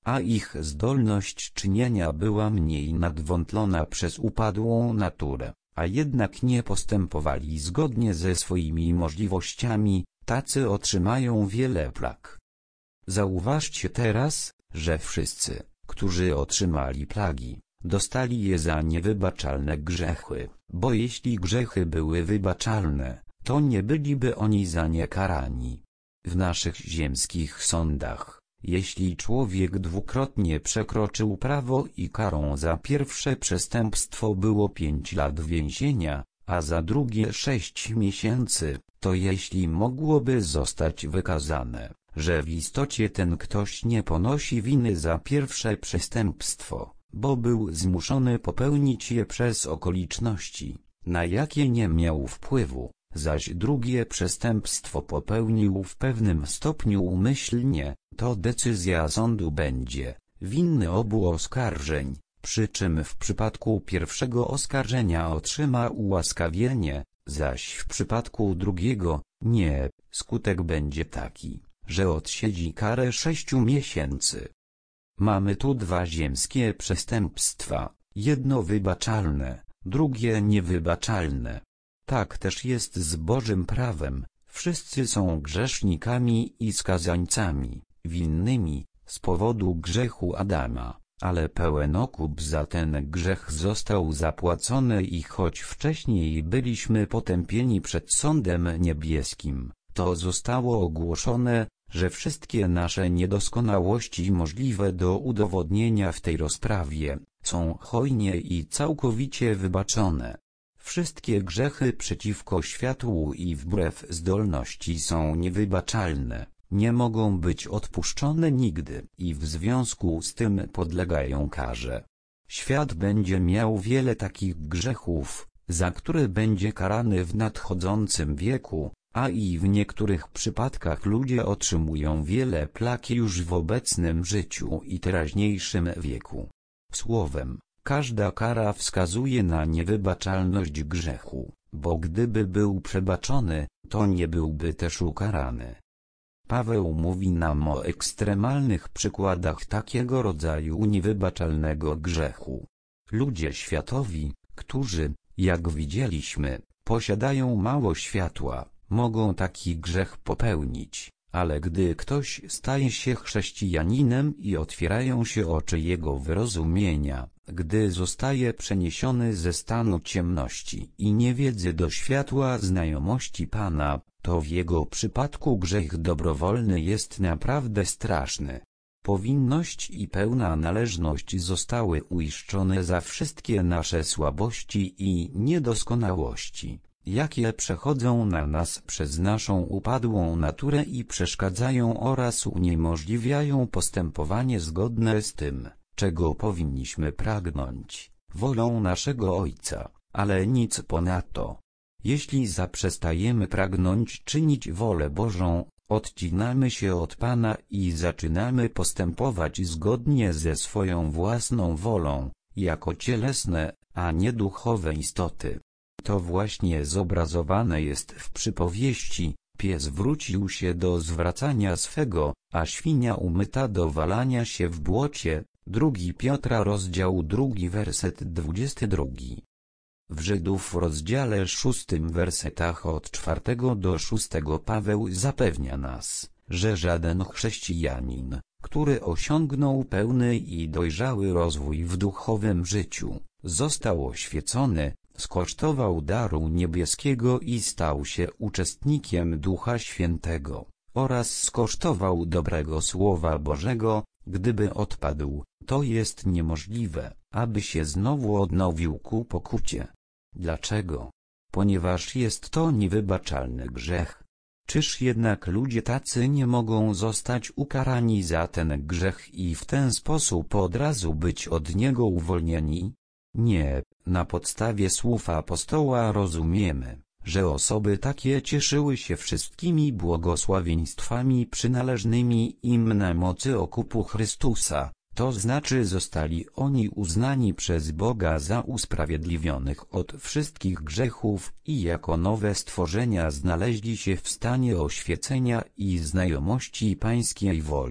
a ich zdolność czynienia była mniej nadwątlona przez upadłą naturę, a jednak nie postępowali zgodnie ze swoimi możliwościami, tacy otrzymają wiele plag. Zauważcie teraz, że wszyscy, którzy otrzymali plagi, dostali je za niewybaczalne grzechy, bo jeśli grzechy były wybaczalne, to nie byliby oni za nie karani. W naszych ziemskich sądach, jeśli człowiek dwukrotnie przekroczył prawo i karą za pierwsze przestępstwo było pięć lat więzienia, a za drugie sześć miesięcy, to jeśli mogłoby zostać wykazane, że w istocie ten ktoś nie ponosi winy za pierwsze przestępstwo, bo był zmuszony popełnić je przez okoliczności, na jakie nie miał wpływu, zaś drugie przestępstwo popełnił w pewnym stopniu umyślnie, to decyzja sądu będzie winny obu oskarżeń, przy czym w przypadku pierwszego oskarżenia otrzyma ułaskawienie, zaś w przypadku drugiego nie. Skutek będzie taki, że odsiedzi karę sześciu miesięcy. Mamy tu dwa ziemskie przestępstwa, jedno wybaczalne, drugie niewybaczalne. Tak też jest z Bożym prawem, wszyscy są grzesznikami i skazańcami, winnymi, z powodu grzechu Adama, ale pełen okup za ten grzech został zapłacony i choć wcześniej byliśmy potępieni przed sądem niebieskim, to zostało ogłoszone, że wszystkie nasze niedoskonałości możliwe do udowodnienia w tej rozprawie, są hojnie i całkowicie wybaczone. Wszystkie grzechy przeciwko światłu i wbrew zdolności są niewybaczalne, nie mogą być odpuszczone nigdy i w związku z tym podlegają karze. Świat będzie miał wiele takich grzechów, za które będzie karany w nadchodzącym wieku, a i w niektórych przypadkach ludzie otrzymują wiele plag już w obecnym życiu i teraźniejszym wieku. Słowem, każda kara wskazuje na niewybaczalność grzechu, bo gdyby był przebaczony, to nie byłby też ukarany. Paweł mówi nam o ekstremalnych przykładach takiego rodzaju niewybaczalnego grzechu. Ludzie światowi, którzy, jak widzieliśmy, posiadają mało światła, mogą taki grzech popełnić, ale gdy ktoś staje się chrześcijaninem i otwierają się oczy jego wyrozumienia, gdy zostaje przeniesiony ze stanu ciemności i niewiedzy do światła znajomości Pana, to w jego przypadku grzech dobrowolny jest naprawdę straszny. Powinność i pełna należność zostały uiszczone za wszystkie nasze słabości i niedoskonałości, jakie przechodzą na nas przez naszą upadłą naturę i przeszkadzają oraz uniemożliwiają postępowanie zgodne z tym, czego powinniśmy pragnąć, wolą naszego Ojca, ale nic ponadto. Jeśli zaprzestajemy pragnąć czynić wolę Bożą, odcinamy się od Pana i zaczynamy postępować zgodnie ze swoją własną wolą, jako cielesne, a nie duchowe istoty. To właśnie zobrazowane jest w przypowieści: pies wrócił się do zwracania swego, a świnia umyta do walania się w błocie. Drugi Piotra rozdział drugi werset dwudziesty drugi. W Żydów w rozdziale szóstym wersetach od czwartego do szóstego Paweł zapewnia nas, że żaden chrześcijanin, który osiągnął pełny i dojrzały rozwój w duchowym życiu, został oświecony, skosztował daru niebieskiego i stał się uczestnikiem Ducha Świętego, oraz skosztował dobrego Słowa Bożego, gdyby odpadł, to jest niemożliwe, aby się znowu odnowił ku pokucie. Dlaczego? Ponieważ jest to niewybaczalny grzech. Czyż jednak ludzie tacy nie mogą zostać ukarani za ten grzech i w ten sposób od razu być od niego uwolnieni? Nie, na podstawie słów apostoła rozumiemy, że osoby takie cieszyły się wszystkimi błogosławieństwami przynależnymi im na mocy okupu Chrystusa, to znaczy zostali oni uznani przez Boga za usprawiedliwionych od wszystkich grzechów i jako nowe stworzenia znaleźli się w stanie oświecenia i znajomości Pańskiej woli,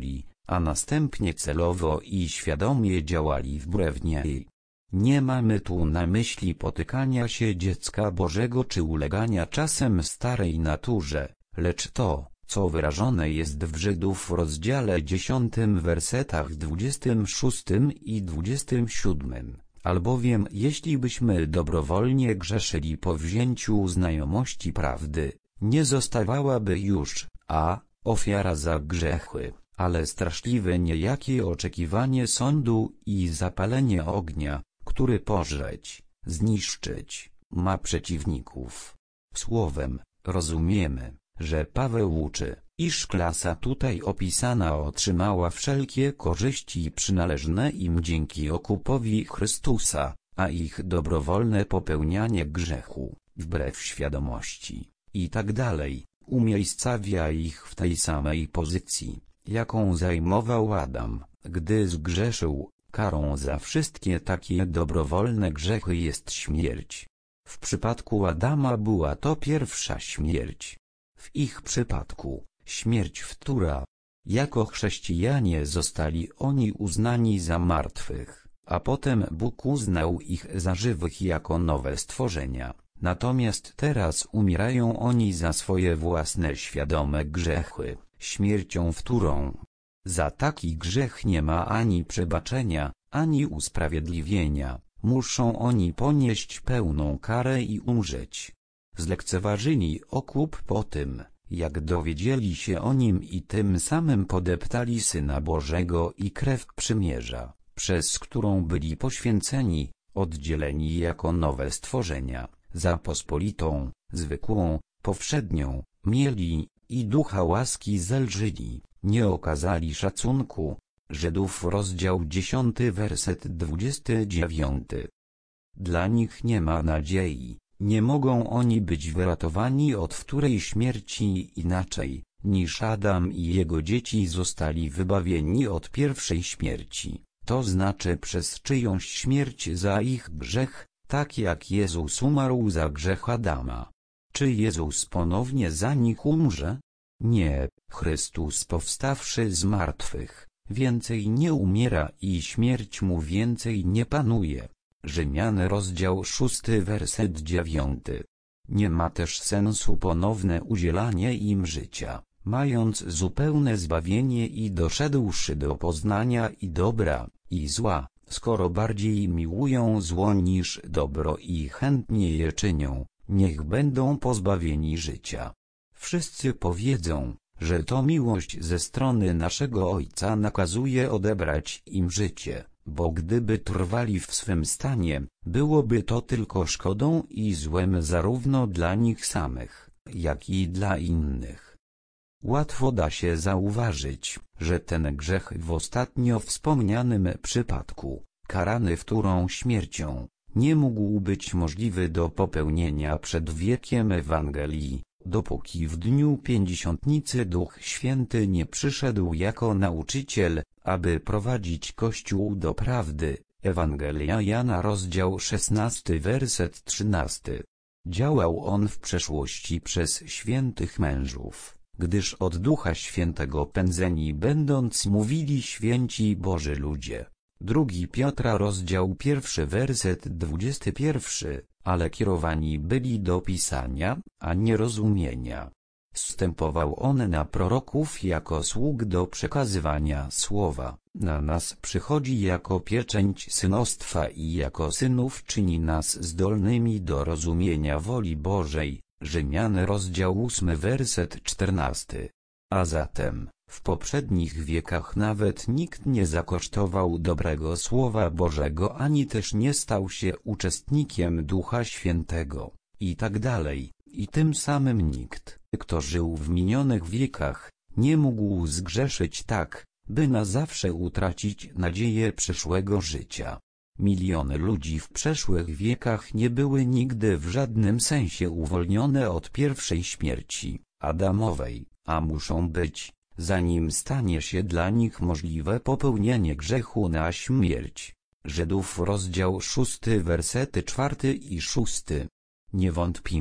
a następnie celowo i świadomie działali wbrew niej. Nie mamy tu na myśli potykania się dziecka Bożego czy ulegania czasem starej naturze, lecz to, co wyrażone jest w Żydów rozdziale dziesiątym wersetach dwudziestym szóstym i dwudziestym siódmym. Albowiem jeśli byśmy dobrowolnie grzeszyli po wzięciu znajomości prawdy, nie zostawałaby już, a, ofiara za grzechy, ale straszliwe niejakie oczekiwanie sądu i zapalenie ognia, który pożreć, zniszczyć, ma przeciwników. Słowem, rozumiemy, że Paweł uczy, iż klasa tutaj opisana otrzymała wszelkie korzyści przynależne im dzięki okupowi Chrystusa, a ich dobrowolne popełnianie grzechu, wbrew świadomości, i tak dalej, umiejscawia ich w tej samej pozycji, jaką zajmował Adam, gdy zgrzeszył. Karą za wszystkie takie dobrowolne grzechy jest śmierć. W przypadku Adama była to pierwsza śmierć. W ich przypadku, śmierć wtóra. Jako chrześcijanie zostali oni uznani za martwych, a potem Bóg uznał ich za żywych jako nowe stworzenia. Natomiast teraz umierają oni za swoje własne świadome grzechy, śmiercią wtórą. Za taki grzech nie ma ani przebaczenia, ani usprawiedliwienia, muszą oni ponieść pełną karę i umrzeć. Zlekceważyli okup po tym, jak dowiedzieli się o nim i tym samym podeptali Syna Bożego i krew przymierza, przez którą byli poświęceni, oddzieleni jako nowe stworzenia, za pospolitą, zwykłą, powszednią, mieli, i ducha łaski zelżyli, nie okazali szacunku. Żydów rozdział dziesiąty werset dwudziesty dziewiąty. Dla nich nie ma nadziei, nie mogą oni być wyratowani od wtórej śmierci inaczej, niż Adam i jego dzieci zostali wybawieni od pierwszej śmierci, to znaczy przez czyjąś śmierć za ich grzech, tak jak Jezus umarł za grzech Adama. Czy Jezus ponownie za nich umrze? Nie, Chrystus powstawszy z martwych, więcej nie umiera i śmierć mu więcej nie panuje. Rzymian rozdział szósty werset dziewiąty. Nie ma też sensu ponowne udzielanie im życia, mając zupełne zbawienie i doszedłszy do poznania i dobra, i zła, skoro bardziej miłują zło niż dobro i chętnie je czynią, niech będą pozbawieni życia. Wszyscy powiedzą, że to miłość ze strony naszego Ojca nakazuje odebrać im życie, bo gdyby trwali w swym stanie, byłoby to tylko szkodą i złem zarówno dla nich samych, jak i dla innych. Łatwo da się zauważyć, że ten grzech w ostatnio wspomnianym przypadku, karany wtórą śmiercią, nie mógł być możliwy do popełnienia przed wiekiem Ewangelii, dopóki w dniu pięćdziesiątnicy Duch Święty nie przyszedł jako nauczyciel, aby prowadzić Kościół do prawdy. Ewangelia Jana rozdział szesnasty werset trzynasty. Działał on w przeszłości przez świętych mężów, gdyż od Ducha Świętego pędzeni będąc mówili święci Boży ludzie. Drugi Piotra rozdział pierwszy werset dwudziesty pierwszy, ale kierowani byli do pisania, a nie rozumienia. Zstępował on na proroków jako sług do przekazywania słowa, na nas przychodzi jako pieczęć synostwa i jako synów czyni nas zdolnymi do rozumienia woli Bożej. Rzymian rozdział ósmy werset czternasty. A zatem, w poprzednich wiekach nawet nikt nie zakosztował dobrego Słowa Bożego ani też nie stał się uczestnikiem Ducha Świętego, i tak dalej, i tym samym nikt, kto żył w minionych wiekach, nie mógł zgrzeszyć tak, by na zawsze utracić nadzieję przyszłego życia. Miliony ludzi w przeszłych wiekach nie były nigdy w żadnym sensie uwolnione od pierwszej śmierci, Adamowej, a muszą być, zanim stanie się dla nich możliwe popełnienie grzechu na śmierć. Żydów rozdział szósty wersety czwarty i szósty. Nie wątpimy,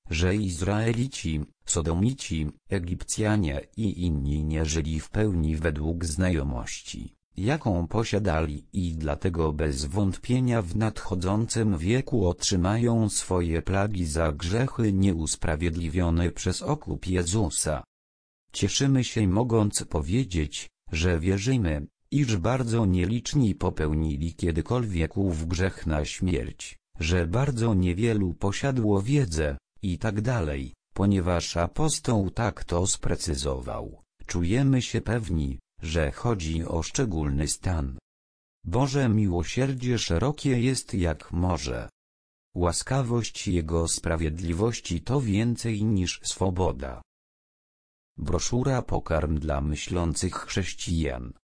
że Izraelici, Sodomici, Egipcjanie i inni nie żyli w pełni według znajomości, jaką posiadali, i dlatego bez wątpienia w nadchodzącym wieku otrzymają swoje plagi za grzechy nieusprawiedliwione przez okup Jezusa. Cieszymy się, mogąc powiedzieć, że wierzymy, iż bardzo nieliczni popełnili kiedykolwiek ów grzech na śmierć, że bardzo niewielu posiadło wiedzę, i tak dalej. Ponieważ apostoł tak to sprecyzował, czujemy się pewni, że chodzi o szczególny stan. Boże miłosierdzie szerokie jest jak morze. Łaskawość Jego sprawiedliwości to więcej niż swoboda. Broszura Pokarm dla myślących chrześcijan.